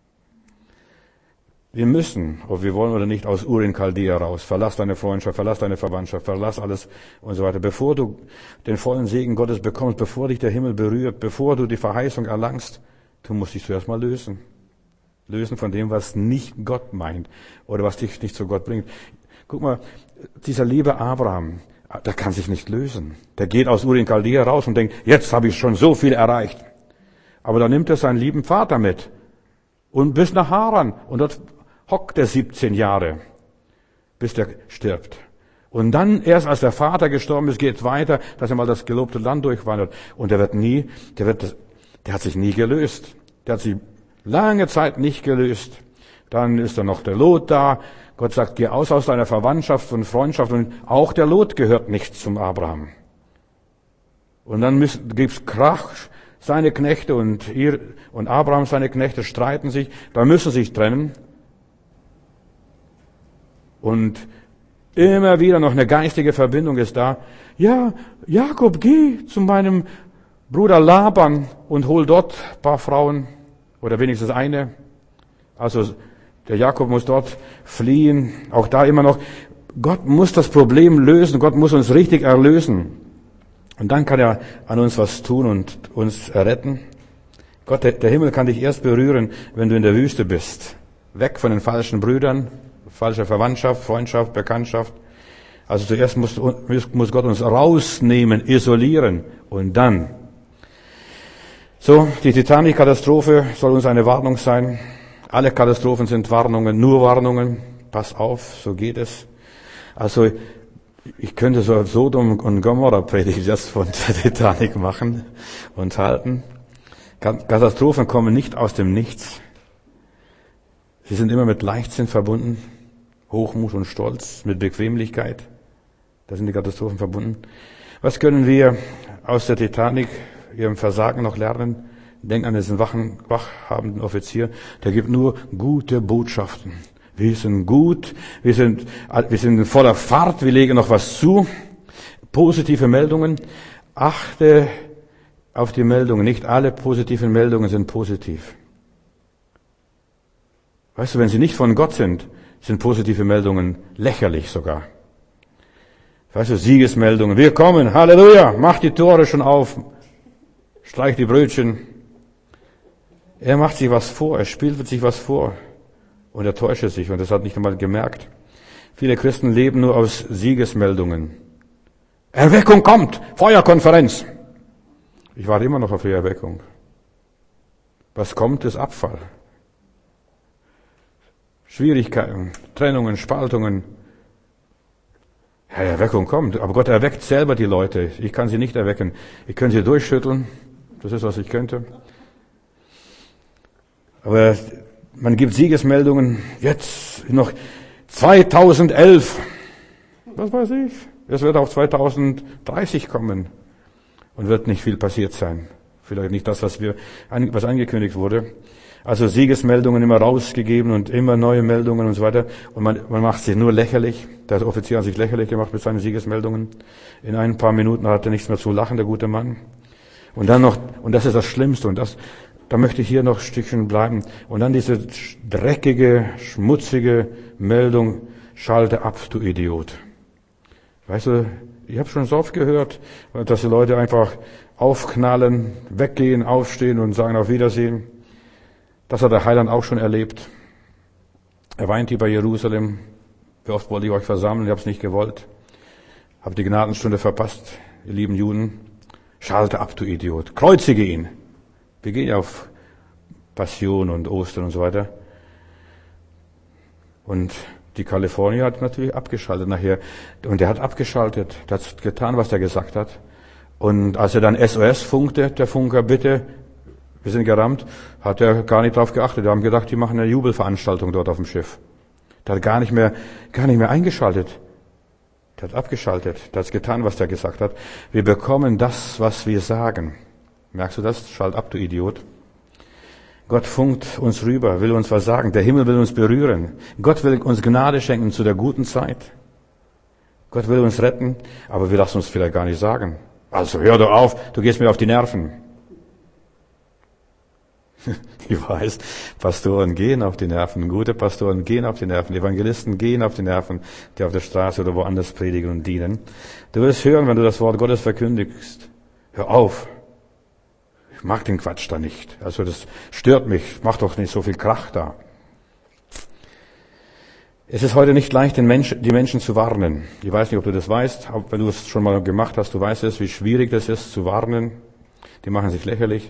Wir müssen, ob wir wollen oder nicht, aus Ur in Chaldea raus. Verlass deine Freundschaft, verlass deine Verwandtschaft, verlass alles und so weiter. Bevor du den vollen Segen Gottes bekommst, bevor dich der Himmel berührt, bevor du die Verheißung erlangst, du musst dich zuerst mal lösen. Lösen von dem, was nicht Gott meint oder was dich nicht zu Gott bringt. Guck mal, dieser liebe Abraham, der kann sich nicht lösen. Der geht aus Ur in Chaldea raus und denkt, jetzt habe ich schon so viel erreicht. Aber dann nimmt er seinen lieben Vater mit und bis nach Haran und dort hockt er siebzehn Jahre, bis der stirbt. Und dann, erst als der Vater gestorben ist, geht es weiter, dass er mal das gelobte Land durchwandert. Und der wird nie, der wird, der hat sich nie gelöst. Der hat sich lange Zeit nicht gelöst. Dann ist da noch der Lot da. Gott sagt, geh aus aus deiner Verwandtschaft und Freundschaft. Und auch der Lot gehört nicht zum Abraham. Und dann gibt's Krach. Seine Knechte und ihr, und Abraham, seine Knechte streiten sich. Da müssen sie sich trennen. Und immer wieder noch eine geistige Verbindung ist da. Ja, Jakob, geh zu meinem Bruder Laban und hol dort ein paar Frauen oder wenigstens eine. Also der Jakob muss dort fliehen. Auch da immer noch. Gott muss das Problem lösen. Gott muss uns richtig erlösen. Und dann kann er an uns was tun und uns retten. Gott, der, der Himmel kann dich erst berühren, wenn du in der Wüste bist. Weg von den falschen Brüdern. Falsche Verwandtschaft, Freundschaft, Bekanntschaft. Also zuerst muss, muss Gott uns rausnehmen, isolieren und dann. So, die Titanic-Katastrophe soll uns eine Warnung sein. Alle Katastrophen sind Warnungen, nur Warnungen. Pass auf, so geht es. Also ich könnte so Sodom und Gomorra Predigt jetzt von der Titanic machen und halten. Katastrophen kommen nicht aus dem Nichts. Sie sind immer mit Leichtsinn verbunden. Hochmut und Stolz, mit Bequemlichkeit. Da sind die Katastrophen verbunden. Was können wir aus der Titanic, ihrem Versagen noch lernen? Denk an diesen wachen, wachhabenden Offizier. Der gibt nur gute Botschaften. Wir sind gut, wir sind, wir sind in voller Fahrt, wir legen noch was zu. Positive Meldungen. Achte auf die Meldungen. Nicht alle positiven Meldungen sind positiv. Weißt du, wenn sie nicht von Gott sind, sind positive Meldungen lächerlich sogar. Weißt du, Siegesmeldungen. Wir kommen, Halleluja, mach die Tore schon auf, streich die Brötchen. Er macht sich was vor, er spielt mit sich was vor und er täuscht sich und das hat nicht einmal gemerkt. Viele Christen leben nur aus Siegesmeldungen. Erweckung kommt, Feuerkonferenz. Ich warte immer noch auf die Erweckung. Was kommt, ist Abfall. Schwierigkeiten, Trennungen, Spaltungen. Ja, Erweckung kommt, aber Gott erweckt selber die Leute. Ich kann sie nicht erwecken. Ich kann sie durchschütteln. Das ist, was ich könnte. Aber man gibt Siegesmeldungen. Jetzt noch zweitausendelf. Was weiß ich? Es wird auch zweitausenddreißig kommen. Und wird nicht viel passiert sein. Vielleicht nicht das, was wir, was angekündigt wurde. Also Siegesmeldungen immer rausgegeben und immer neue Meldungen und so weiter. Und man, man macht sich nur lächerlich. Der Offizier hat sich lächerlich gemacht mit seinen Siegesmeldungen. In ein paar Minuten hat er nichts mehr zu lachen, der gute Mann. Und dann noch, und das ist das Schlimmste, und das, da möchte ich hier noch ein Stückchen bleiben. Und dann diese dreckige, schmutzige Meldung, schalte ab, du Idiot. Weißt du, ich habe schon so oft gehört, dass die Leute einfach aufknallen, weggehen, aufstehen und sagen auf Wiedersehen. Das hat der Heiland auch schon erlebt. Er weint über Jerusalem. Wie oft wollte ich euch versammeln, ich habe es nicht gewollt. Habe die Gnadenstunde verpasst, ihr lieben Juden. Schalte ab, du Idiot. Kreuzige ihn. Wir gehen ja auf Passion und Ostern und so weiter. Und die Kalifornier hat natürlich abgeschaltet nachher. Und er hat abgeschaltet. Der hat getan, was er gesagt hat. Und als er dann S O S funkte, der Funker, bitte, wir sind gerammt, hat er gar nicht drauf geachtet. Wir haben gedacht, die machen eine Jubelveranstaltung dort auf dem Schiff. Der hat gar nicht mehr, gar nicht mehr eingeschaltet. Der hat abgeschaltet. Der hat getan, was der gesagt hat. Wir bekommen das, was wir sagen. Merkst du das? Schalt ab, du Idiot. Gott funkt uns rüber, will uns was sagen. Der Himmel will uns berühren. Gott will uns Gnade schenken zu der guten Zeit. Gott will uns retten, aber wir lassen uns vielleicht gar nicht sagen. Also hör doch auf, du gehst mir auf die Nerven. Ich weiß, Pastoren gehen auf die Nerven, gute Pastoren gehen auf die Nerven, Evangelisten gehen auf die Nerven, die auf der Straße oder woanders predigen und dienen. Du wirst hören, wenn du das Wort Gottes verkündigst. Hör auf. Ich mag den Quatsch da nicht. Also das stört mich. Mach doch nicht so viel Krach da. Es ist heute nicht leicht, den Menschen, die Menschen zu warnen. Ich weiß nicht, ob du das weißt. Wenn du es schon mal gemacht hast, du weißt es, wie schwierig das ist, zu warnen. Die machen sich lächerlich.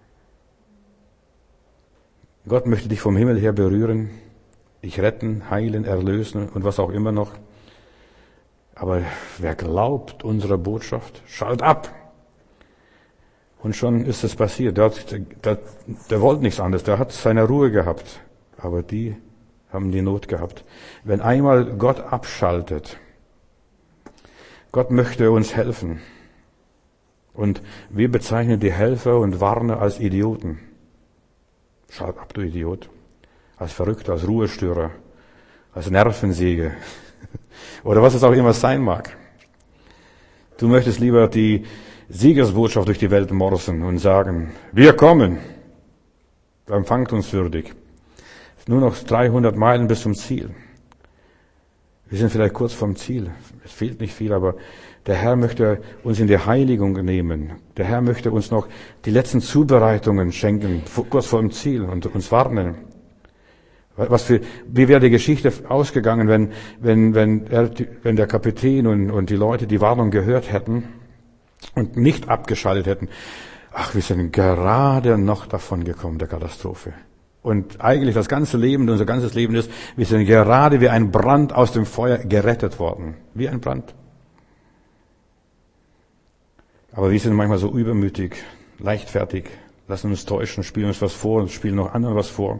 Gott möchte dich vom Himmel her berühren, dich retten, heilen, erlösen und was auch immer noch. Aber wer glaubt unserer Botschaft, schalt ab. Und schon ist es passiert. Der, hat, der, der wollte nichts anderes, der hat seine Ruhe gehabt. Aber die haben die Not gehabt. Wenn einmal Gott abschaltet, Gott möchte uns helfen. Und wir bezeichnen die Helfer und Warner als Idioten. Schalt ab, du Idiot. Als Verrückter, als Ruhestörer, als Nervensäge. Oder was es auch immer sein mag. Du möchtest lieber die Siegesbotschaft durch die Welt morsen und sagen, wir kommen. Empfangt uns würdig. Nur noch dreihundert Meilen bis zum Ziel. Wir sind vielleicht kurz vom Ziel. Es fehlt nicht viel, aber der Herr möchte uns in die Heiligung nehmen. Der Herr möchte uns noch die letzten Zubereitungen schenken, kurz vor dem Ziel und uns warnen. Was für, wie wäre die Geschichte ausgegangen, wenn, wenn, wenn, er, wenn der Kapitän und, und die Leute die Warnung gehört hätten und nicht abgeschaltet hätten? Ach, wir sind gerade noch davon gekommen, der Katastrophe. Und eigentlich das ganze Leben, unser ganzes Leben ist, wir sind gerade wie ein Brand aus dem Feuer gerettet worden. Wie ein Brand. Aber wir sind manchmal so übermütig, leichtfertig, lassen uns täuschen, spielen uns was vor und spielen noch anderen was vor.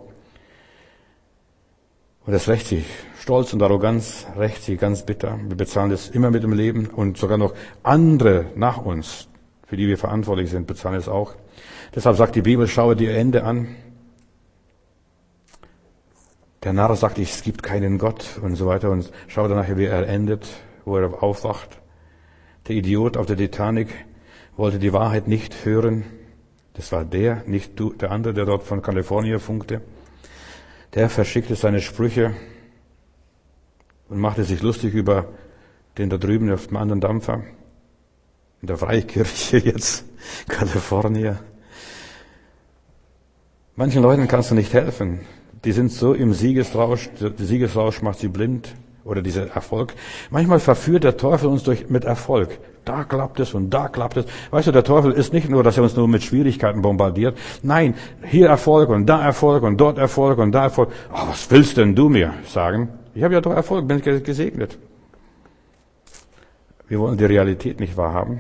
Und das rächt sich. Stolz und Arroganz rächt sich ganz bitter. Wir bezahlen das immer mit dem Leben und sogar noch andere nach uns, für die wir verantwortlich sind, bezahlen es auch. Deshalb sagt die Bibel, schaue dir Ende an. Der Narr sagt, es gibt keinen Gott und so weiter und schau dann nachher, wie er endet, wo er aufwacht. Der Idiot auf der Titanic wollte die Wahrheit nicht hören. Das war der, nicht du, der andere, der dort von Kalifornien funkte. Der verschickte seine Sprüche und machte sich lustig über den da drüben auf dem anderen Dampfer. In der Freikirche jetzt, Kalifornien. Manchen Leuten kannst du nicht helfen. Die sind so im Siegesrausch, der Siegesrausch macht sie blind oder dieser Erfolg. Manchmal verführt der Teufel uns durch, mit Erfolg. Da klappt es und da klappt es. Weißt du, der Teufel ist nicht nur, dass er uns nur mit Schwierigkeiten bombardiert. Nein, hier Erfolg und da Erfolg und dort Erfolg und da Erfolg. Oh, was willst denn du mir sagen? Ich habe ja doch Erfolg, bin gesegnet. Wir wollen die Realität nicht wahrhaben.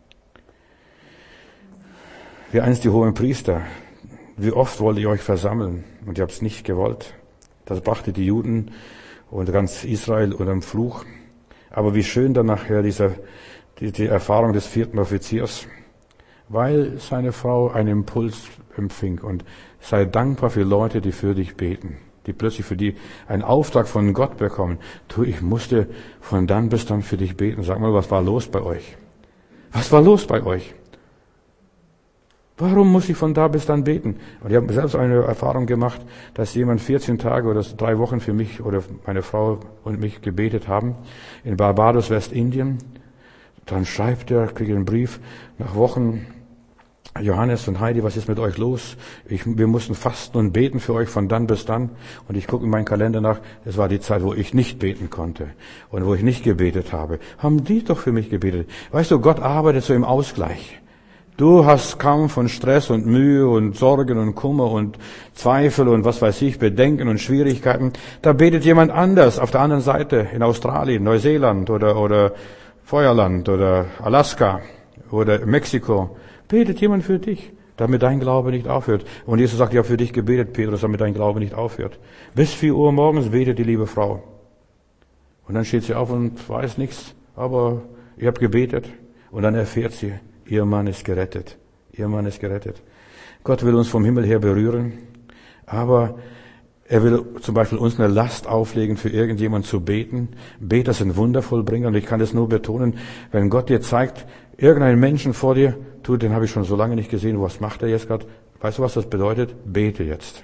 Wie einst die hohen Priester. Wie oft wollte ich euch versammeln und ihr habt es nicht gewollt. Das brachte die Juden und ganz Israel unter dem Fluch. Aber wie schön dann nachher dieser, die, die Erfahrung des vierten Offiziers, weil seine Frau einen Impuls empfing und sei dankbar für Leute, die für dich beten, die plötzlich für die einen Auftrag von Gott bekommen. Du, ich musste von dann bis dann für dich beten. Sag mal, was war los bei euch? Was war los bei euch? Warum muss ich von da bis dann beten? Und ich habe selbst eine Erfahrung gemacht, dass jemand vierzehn Tage oder drei Wochen für mich oder meine Frau und mich gebetet haben in Barbados, Westindien. Dann schreibt er, kriege einen Brief nach Wochen: Johannes und Heidi, was ist mit euch los? Ich, wir mussten fasten und beten für euch von dann bis dann. Und ich gucke in meinen Kalender nach. Es war die Zeit, wo ich nicht beten konnte und wo ich nicht gebetet habe. Haben die doch für mich gebetet. Weißt du, Gott arbeitet so im Ausgleich. Du hast Kampf und Stress und Mühe und Sorgen und Kummer und Zweifel und was weiß ich, Bedenken und Schwierigkeiten. Da betet jemand anders auf der anderen Seite in Australien, Neuseeland oder, oder Feuerland oder Alaska oder Mexiko. Betet jemand für dich, damit dein Glaube nicht aufhört. Und Jesus sagt, ich habe für dich gebetet, Petrus, damit dein Glaube nicht aufhört. Bis vier Uhr morgens betet die liebe Frau. Und dann steht sie auf und weiß nichts, aber ich habe gebetet. Und dann erfährt sie, ihr Mann ist gerettet. Ihr Mann ist gerettet. Gott will uns vom Himmel her berühren, aber er will zum Beispiel uns eine Last auflegen, für irgendjemanden zu beten. Beter sind Wundervollbringer und ich kann das nur betonen, wenn Gott dir zeigt, irgendeinen Menschen vor dir, du, den habe ich schon so lange nicht gesehen, was macht er jetzt gerade? Weißt du, was das bedeutet? Bete jetzt.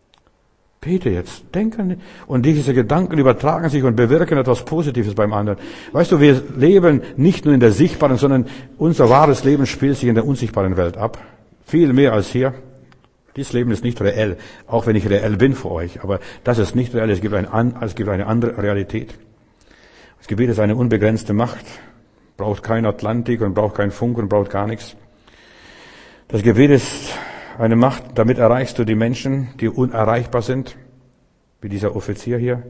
Bete jetzt. Denk an, und diese Gedanken übertragen sich und bewirken etwas Positives beim anderen. Weißt du, wir leben nicht nur in der sichtbaren, sondern unser wahres Leben spielt sich in der unsichtbaren Welt ab. Viel mehr als hier. Dieses Leben ist nicht reell, auch wenn ich reell bin für euch. Aber das ist nicht reell, es gibt, ein, es gibt eine andere Realität. Das Gebet ist eine unbegrenzte Macht. Braucht kein Atlantik und braucht kein Funk und braucht gar nichts. Das Gebet ist eine Macht, damit erreichst du die Menschen, die unerreichbar sind, wie dieser Offizier hier.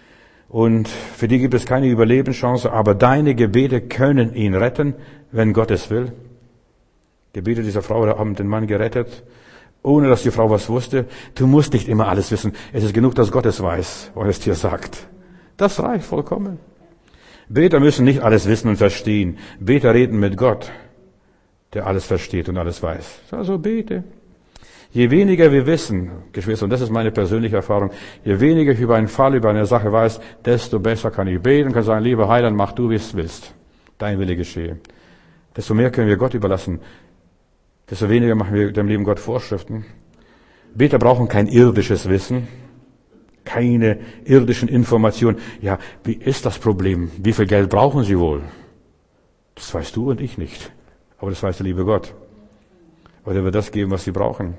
Und für die gibt es keine Überlebenschance, aber deine Gebete können ihn retten, wenn Gott es will. Gebete dieser Frau haben den Mann gerettet, ohne dass die Frau was wusste. Du musst nicht immer alles wissen. Es ist genug, dass Gott es weiß und es dir sagt. Das reicht vollkommen. Beter müssen nicht alles wissen und verstehen. Beter reden mit Gott, der alles versteht und alles weiß. Also bete. Je weniger wir wissen, Geschwister, und das ist meine persönliche Erfahrung, je weniger ich über einen Fall, über eine Sache weiß, desto besser kann ich beten, kann sagen, lieber Heiland, mach du, wie es willst. Dein Wille geschehe. Desto mehr können wir Gott überlassen. Desto weniger machen wir dem lieben Gott Vorschriften. Beter brauchen kein irdisches Wissen, keine irdischen Informationen. Ja, wie ist das Problem? Wie viel Geld brauchen Sie wohl? Das weißt du und ich nicht. Aber das weiß der liebe Gott. Und er wird das geben, was Sie brauchen.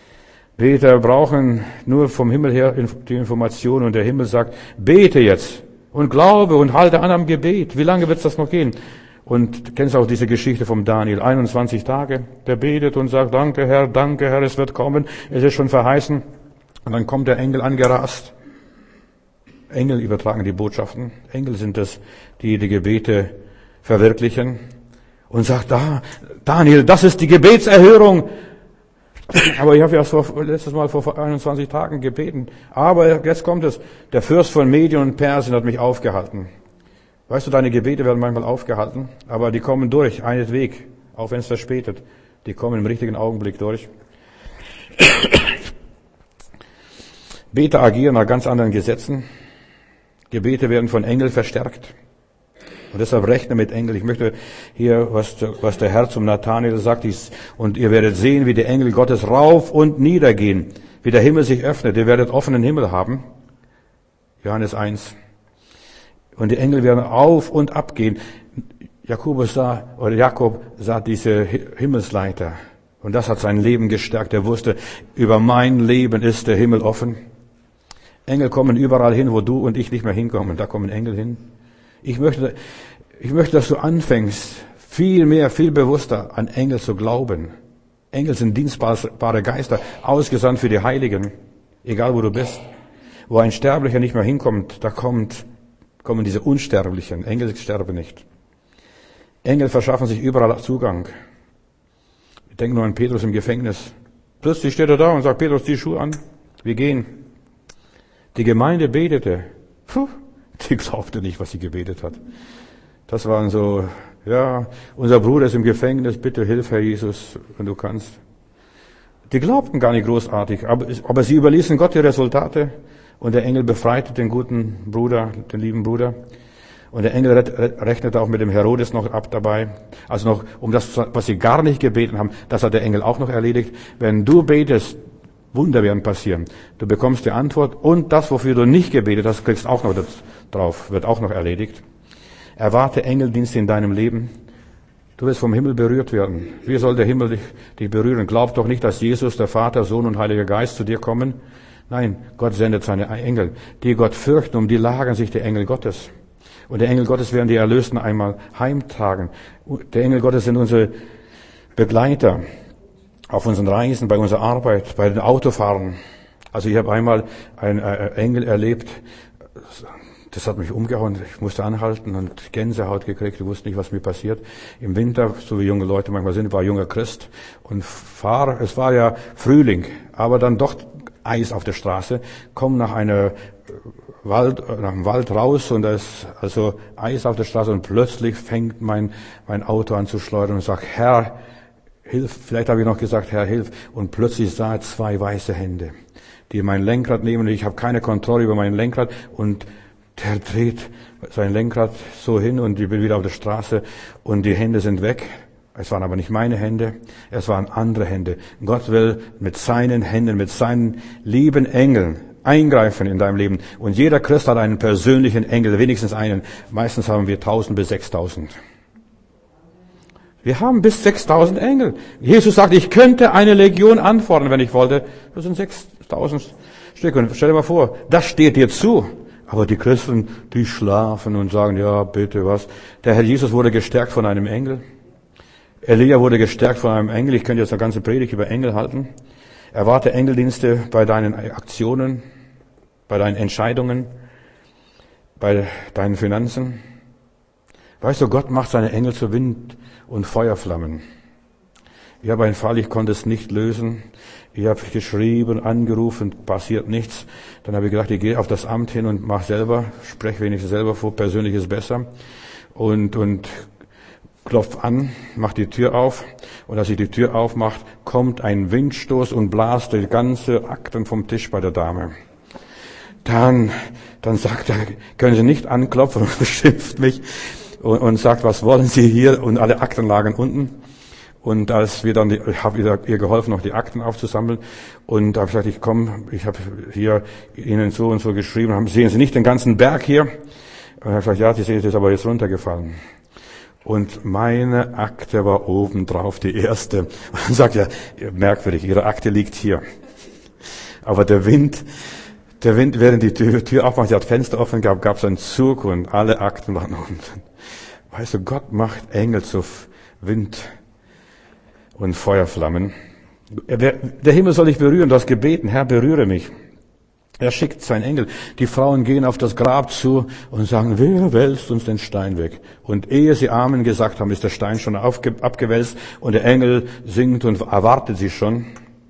Beter brauchen nur vom Himmel her die Information und der Himmel sagt, bete jetzt und glaube und halte an am Gebet. Wie lange wird das noch gehen? Und du kennst auch diese Geschichte vom Daniel, einundzwanzig Tage, der betet und sagt, danke Herr, danke Herr, es wird kommen, es ist schon verheißen. Und dann kommt der Engel angerast. Engel übertragen die Botschaften. Engel sind es, die die Gebete verwirklichen. Und sagt, da, Daniel, das ist die Gebetserhörung. Aber ich habe ja so letztes Mal vor einundzwanzig Tagen gebeten. Aber jetzt kommt es, der Fürst von Medien und Persien hat mich aufgehalten. Weißt du, deine Gebete werden manchmal aufgehalten, aber die kommen durch, einen Weg, auch wenn es verspätet. Die kommen im richtigen Augenblick durch. Beter agieren nach ganz anderen Gesetzen. Gebete werden von Engeln verstärkt. Und deshalb rechne mit Engeln. Ich möchte hier, was, was der Herr zum Nathanael sagt, ist, und ihr werdet sehen, wie die Engel Gottes rauf und nieder gehen, wie der Himmel sich öffnet. Ihr werdet offenen Himmel haben. Johannes eins. Und die Engel werden auf und ab gehen. Jakobus sah, oder Jakob sah diese Himmelsleiter. Und das hat sein Leben gestärkt. Er wusste, über mein Leben ist der Himmel offen. Engel kommen überall hin, wo du und ich nicht mehr hinkommen. Da kommen Engel hin. Ich möchte, ich möchte, dass du anfängst, viel mehr, viel bewusster an Engel zu glauben. Engel sind dienstbare Geister, ausgesandt für die Heiligen, egal wo du bist. Wo ein Sterblicher nicht mehr hinkommt, da kommt, kommen diese Unsterblichen. Engel sterben nicht. Engel verschaffen sich überall Zugang. Ich denke nur an Petrus im Gefängnis. Plötzlich steht er da und sagt, Petrus, zieh die Schuhe an. Wir gehen. Die Gemeinde betete. Puh, die glaubte nicht, was sie gebetet hat. Das waren so, ja, unser Bruder ist im Gefängnis, bitte hilf, Herr Jesus, wenn du kannst. Die glaubten gar nicht großartig, aber, aber sie überließen Gott die Resultate und der Engel befreite den guten Bruder, den lieben Bruder. Und der Engel rechnete auch mit dem Herodes noch ab dabei. Also noch, um das, was sie gar nicht gebeten haben, das hat der Engel auch noch erledigt. Wenn du betest, Wunder werden passieren. Du bekommst die Antwort und das, wofür du nicht gebetet hast, kriegst auch noch das drauf, wird auch noch erledigt. Erwarte Engeldienste in deinem Leben. Du wirst vom Himmel berührt werden. Wie soll der Himmel dich, dich berühren? Glaub doch nicht, dass Jesus, der Vater, Sohn und Heiliger Geist zu dir kommen. Nein, Gott sendet seine Engel. Die Gott fürchten, um die lagern sich die Engel Gottes. Und der Engel Gottes werden die Erlösten einmal heimtragen. Der Engel Gottes sind unsere Begleiter auf unseren Reisen, bei unserer Arbeit, bei den Autofahren. Also ich habe einmal einen Engel erlebt, das hat mich umgehauen. Ich musste anhalten und Gänsehaut gekriegt. Ich wusste nicht, was mir passiert. Im Winter, so wie junge Leute manchmal sind, war junger Christ und fahre. Es war ja Frühling, aber dann doch Eis auf der Straße. Komm nach einer Wald, nach dem Wald raus und da ist also Eis auf der Straße und plötzlich fängt mein mein Auto an zu schleudern und sagt, Herr, hilf. Vielleicht habe ich noch gesagt, Herr, hilf. Und plötzlich sah ich zwei weiße Hände, die mein Lenkrad nehmen und ich habe keine Kontrolle über mein Lenkrad und der dreht sein Lenkrad so hin und ich bin wieder auf der Straße und die Hände sind weg. Es waren aber nicht meine Hände, es waren andere Hände. Gott will mit seinen Händen, mit seinen lieben Engeln eingreifen in deinem Leben. Und jeder Christ hat einen persönlichen Engel, wenigstens einen. Meistens haben wir tausend bis sechstausend. Wir haben bis sechstausend Engel. Jesus sagt, ich könnte eine Legion anfordern, wenn ich wollte. Das sind sechstausend Stück. Und stell dir mal vor, das steht dir zu. Aber die Christen, die schlafen und sagen, ja, bitte was. Der Herr Jesus wurde gestärkt von einem Engel. Elia wurde gestärkt von einem Engel. Ich könnte jetzt eine ganze Predigt über Engel halten. Erwarte Engeldienste bei deinen Aktionen, bei deinen Entscheidungen, bei deinen Finanzen. Weißt du, Gott macht seine Engel zu Wind und Feuerflammen. Ich habe einen Fall, ich konnte es nicht lösen. Ich habe geschrieben, angerufen, passiert nichts. Dann habe ich gedacht, ich gehe auf das Amt hin und mache selber, spreche wenigstens selber vor, persönlich ist besser. Und, und klopf an, mach die Tür auf. Und als ich die Tür aufmache, kommt ein Windstoß und blast die ganze Akten vom Tisch bei der Dame. Dann, dann sagt er, können Sie nicht anklopfen und beschimpft mich und, und sagt, was wollen Sie hier? Und alle Akten lagen unten. Und als wir dann, die, ich habe ihr geholfen, noch die Akten aufzusammeln. Und da habe ich gesagt, ich komme, ich habe hier Ihnen so und so geschrieben. Haben, sehen Sie nicht den ganzen Berg hier? Und er hat gesagt, ja, die sehen, ist aber jetzt runtergefallen. Und meine Akte war oben drauf, die erste. Und dann sagt er, merkwürdig, Ihre Akte liegt hier. Aber der Wind, der Wind, während die Tür, Tür aufmacht, sie hat Fenster offen gehabt, gab es einen Zug und alle Akten waren unten. Weißt du, Gott macht Engel zu Wind und Feuerflammen. Der Himmel soll dich berühren, du hast gebeten, Herr, berühre mich. Er schickt seinen Engel. Die Frauen gehen auf das Grab zu und sagen, wer wälzt uns den Stein weg? Und ehe sie Amen gesagt haben, ist der Stein schon aufge- abgewälzt und der Engel singt und erwartet sie schon.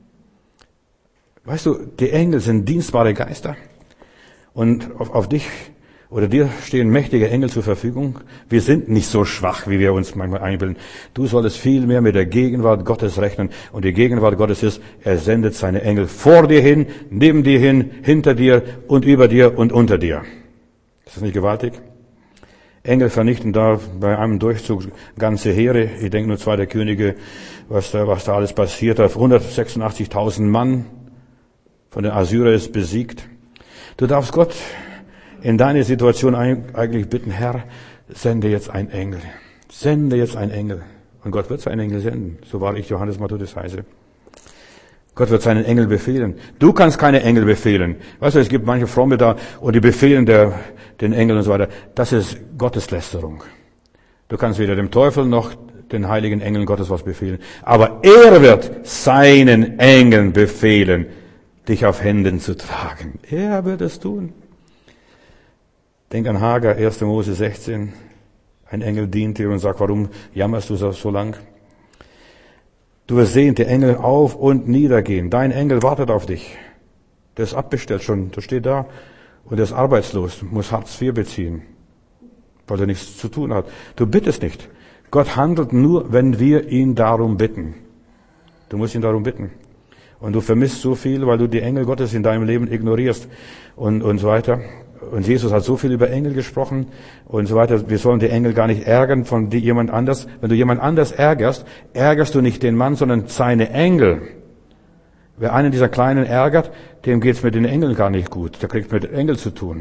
Weißt du, die Engel sind dienstbare Geister und auf, auf dich oder dir stehen mächtige Engel zur Verfügung. Wir sind nicht so schwach, wie wir uns manchmal einbilden. Du solltest viel mehr mit der Gegenwart Gottes rechnen. Und die Gegenwart Gottes ist, er sendet seine Engel vor dir hin, neben dir hin, hinter dir und über dir und unter dir. Ist das nicht gewaltig? Engel vernichten da bei einem Durchzug ganze Heere. Ich denke nur Zweiter Könige, was da, was da alles passiert. hundertsechsundachtzigtausend Mann von den Assyrern ist besiegt. Du darfst Gott in deine Situation eigentlich bitten, Herr, sende jetzt einen Engel. Sende jetzt einen Engel. Und Gott wird seinen Engel senden. So war ich Johannes Matthäus heiße. Gott wird seinen Engel befehlen. Du kannst keine Engel befehlen. Weißt du, es gibt manche Fromme da und die befehlen der, den Engel und so weiter. Das ist Gotteslästerung. Du kannst weder dem Teufel noch den heiligen Engeln Gottes was befehlen. Aber er wird seinen Engeln befehlen, dich auf Händen zu tragen. Er wird es tun. Denk an Hagar, erster Mose sechzehn. Ein Engel dient dir und sagt, warum jammerst du so, so lang? Du wirst sehen, die Engel auf und niedergehen. Dein Engel wartet auf dich. Der ist abbestellt schon, der steht da und der ist arbeitslos, muss Hartz vier beziehen, weil er nichts zu tun hat. Du bittest nicht. Gott handelt nur, wenn wir ihn darum bitten. Du musst ihn darum bitten. Und du vermisst so viel, weil du die Engel Gottes in deinem Leben ignorierst und, und so weiter. Und Jesus hat so viel über Engel gesprochen und so weiter. Wir sollen die Engel gar nicht ärgern von die, jemand anders. Wenn du jemand anders ärgerst, ärgerst du nicht den Mann, sondern seine Engel. Wer einen dieser Kleinen ärgert, dem geht's mit den Engeln gar nicht gut. Der kriegt mit Engeln zu tun.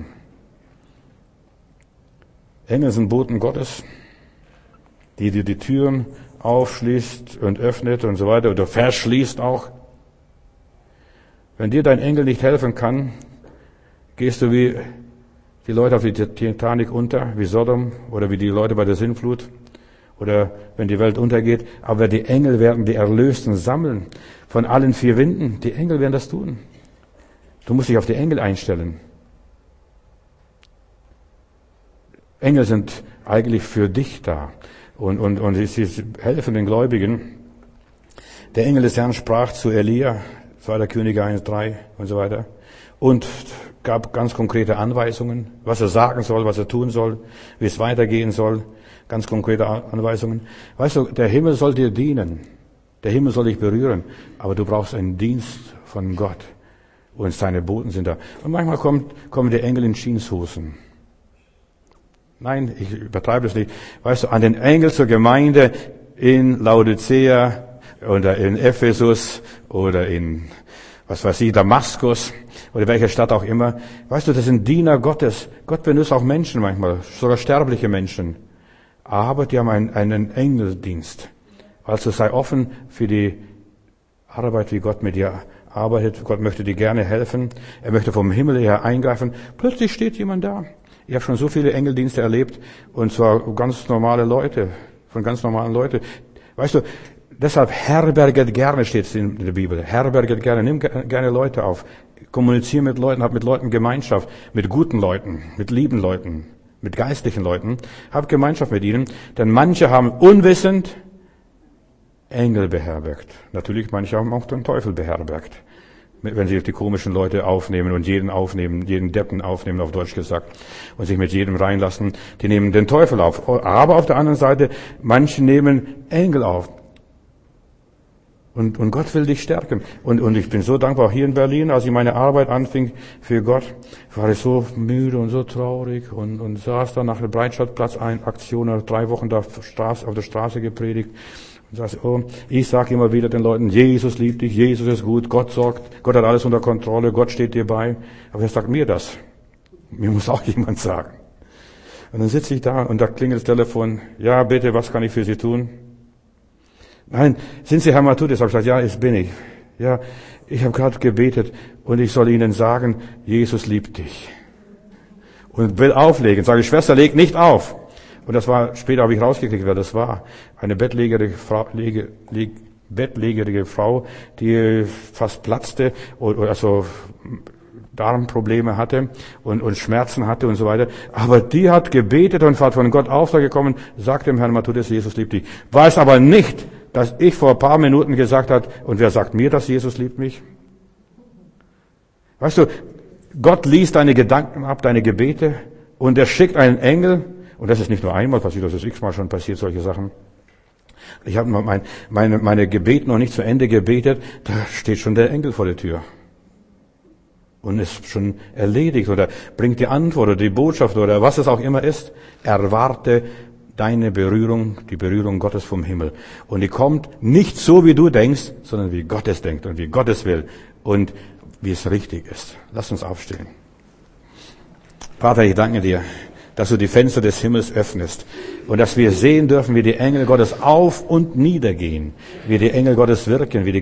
Engel sind Boten Gottes, die dir die Türen aufschließt und öffnet und so weiter oder verschließt auch. Wenn dir dein Engel nicht helfen kann, gehst du wie die Leute auf die Titanic unter, wie Sodom oder wie die Leute bei der Sintflut oder wenn die Welt untergeht. Aber die Engel werden die Erlösten sammeln von allen vier Winden. Die Engel werden das tun. Du musst dich auf die Engel einstellen. Engel sind eigentlich für dich da und, und, und sie helfen den Gläubigen. Der Engel des Herrn sprach zu Elia, zweiter Könige eins drei und so weiter, und gab ganz konkrete Anweisungen, was er sagen soll, was er tun soll, wie es weitergehen soll, ganz konkrete Anweisungen. Weißt du, der Himmel soll dir dienen, der Himmel soll dich berühren, aber du brauchst einen Dienst von Gott und seine Boten sind da. Und manchmal kommt, kommen die Engel in Jeanshosen. Nein, ich übertreibe das nicht. Weißt du, an den Engel zur Gemeinde in Laodicea oder in Ephesus oder in, was weiß ich, Damaskus oder welche Stadt auch immer. Weißt du, das sind Diener Gottes. Gott benutzt auch Menschen manchmal, sogar sterbliche Menschen. Aber die haben einen, einen Engeldienst. Also sei offen für die Arbeit, wie Gott mit dir arbeitet. Gott möchte dir gerne helfen. Er möchte vom Himmel her eingreifen. Plötzlich steht jemand da. Ich habe schon so viele Engeldienste erlebt und zwar ganz normale Leute, von ganz normalen Leuten. Weißt du, deshalb herberget gerne, steht es in der Bibel. Herberget gerne, nimm gerne Leute auf. Kommuniziere mit Leuten, hab mit Leuten Gemeinschaft, mit guten Leuten, mit lieben Leuten, mit geistlichen Leuten. Hab Gemeinschaft mit ihnen, denn manche haben unwissend Engel beherbergt. Natürlich, manche haben auch den Teufel beherbergt. Wenn sie die komischen Leute aufnehmen und jeden aufnehmen, jeden Deppen aufnehmen, auf Deutsch gesagt, und sich mit jedem reinlassen, die nehmen den Teufel auf. Aber auf der anderen Seite, manche nehmen Engel auf. Und, und Gott will dich stärken. Und, und ich bin so dankbar, auch hier in Berlin, als ich meine Arbeit anfing für Gott, war ich so müde und so traurig und, und saß da nach der Breitscheidplatz-Aktion, drei Wochen da auf der Straße, auf der Straße gepredigt. Und sagst, oh, ich sage immer wieder den Leuten, Jesus liebt dich, Jesus ist gut, Gott sorgt, Gott hat alles unter Kontrolle, Gott steht dir bei. Aber wer sagt mir das? Mir muss auch jemand sagen. Und dann sitze ich da und da klingelt das Telefon. Ja, bitte, was kann ich für Sie tun? Nein, sind Sie Herr Matthäus? Habe ich gesagt, ja, es bin ich. Ja, ich habe gerade gebetet und ich soll Ihnen sagen, Jesus liebt dich. Und will auflegen. Sage ich, Schwester, leg nicht auf. Und das war, später habe ich rausgekriegt, wer das war. Eine bettlägerige Frau, lege, leg, bettlägerige Frau, die fast platzte, oder, also Darmprobleme hatte und, und Schmerzen hatte und so weiter. Aber die hat gebetet und hat von Gott Auftrag gekommen, sagt dem Herrn Matthäus, Jesus liebt dich. Weiß aber nicht, dass ich vor ein paar Minuten gesagt habe, und wer sagt mir, dass Jesus liebt mich? Weißt du, Gott liest deine Gedanken ab, deine Gebete, und er schickt einen Engel. Und das ist nicht nur einmal passiert, das ist x-mal schon passiert, solche Sachen. Ich habe mein, meine, meine Gebete noch nicht zu Ende gebetet, da steht schon der Engel vor der Tür. Und ist schon erledigt oder bringt die Antwort oder die Botschaft oder was es auch immer ist. Erwarte deine Berührung, die Berührung Gottes vom Himmel. Und die kommt nicht so, wie du denkst, sondern wie Gott es denkt und wie Gott es will und wie es richtig ist. Lass uns aufstehen. Vater, ich danke dir, dass du die Fenster des Himmels öffnest und dass wir sehen dürfen, wie die Engel Gottes auf und nieder gehen, wie die Engel Gottes wirken, wie die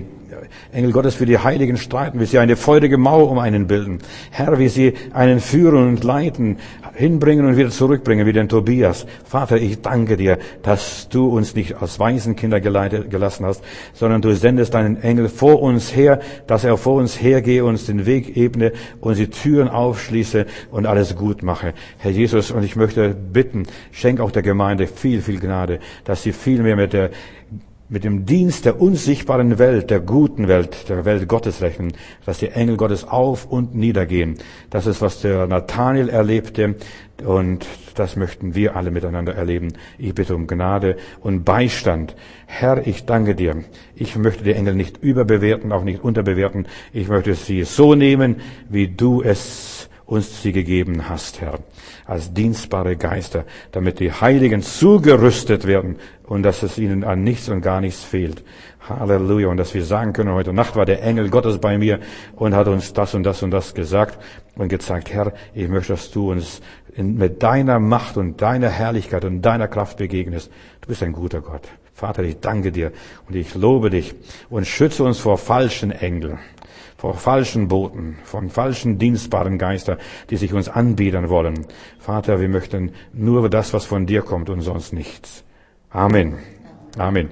Engel Gottes, für die Heiligen streiten, wie sie eine feurige Mauer um einen bilden. Herr, wie sie einen führen und leiten, hinbringen und wieder zurückbringen, wie den Tobias. Vater, ich danke dir, dass du uns nicht als Waisenkinder geleitet, gelassen hast, sondern du sendest deinen Engel vor uns her, dass er vor uns hergehe, uns den Weg ebne, uns die Türen aufschließe und alles gut mache. Herr Jesus, und ich möchte bitten, schenk auch der Gemeinde viel, viel Gnade, dass sie viel mehr mit der mit dem Dienst der unsichtbaren Welt, der guten Welt, der Welt Gottes rechnen, dass die Engel Gottes auf und niedergehen. Das ist, was der Nathanael erlebte, und das möchten wir alle miteinander erleben. Ich bitte um Gnade und Beistand. Herr, ich danke dir. Ich möchte die Engel nicht überbewerten, auch nicht unterbewerten. Ich möchte sie so nehmen, wie du es uns sie gegeben hast, Herr, als dienstbare Geister, damit die Heiligen zugerüstet werden und dass es ihnen an nichts und gar nichts fehlt. Halleluja. Und dass wir sagen können, heute Nacht war der Engel Gottes bei mir und hat uns das und das und das gesagt und gezeigt, Herr, ich möchte, dass du uns in, mit deiner Macht und deiner Herrlichkeit und deiner Kraft begegnest. Du bist ein guter Gott. Vater, ich danke dir und ich lobe dich und schütze uns vor falschen Engeln, vor falschen Boten, von falschen dienstbaren Geistern, die sich uns anbiedern wollen. Vater, wir möchten nur das, was von dir kommt und sonst nichts. Amen. Amen.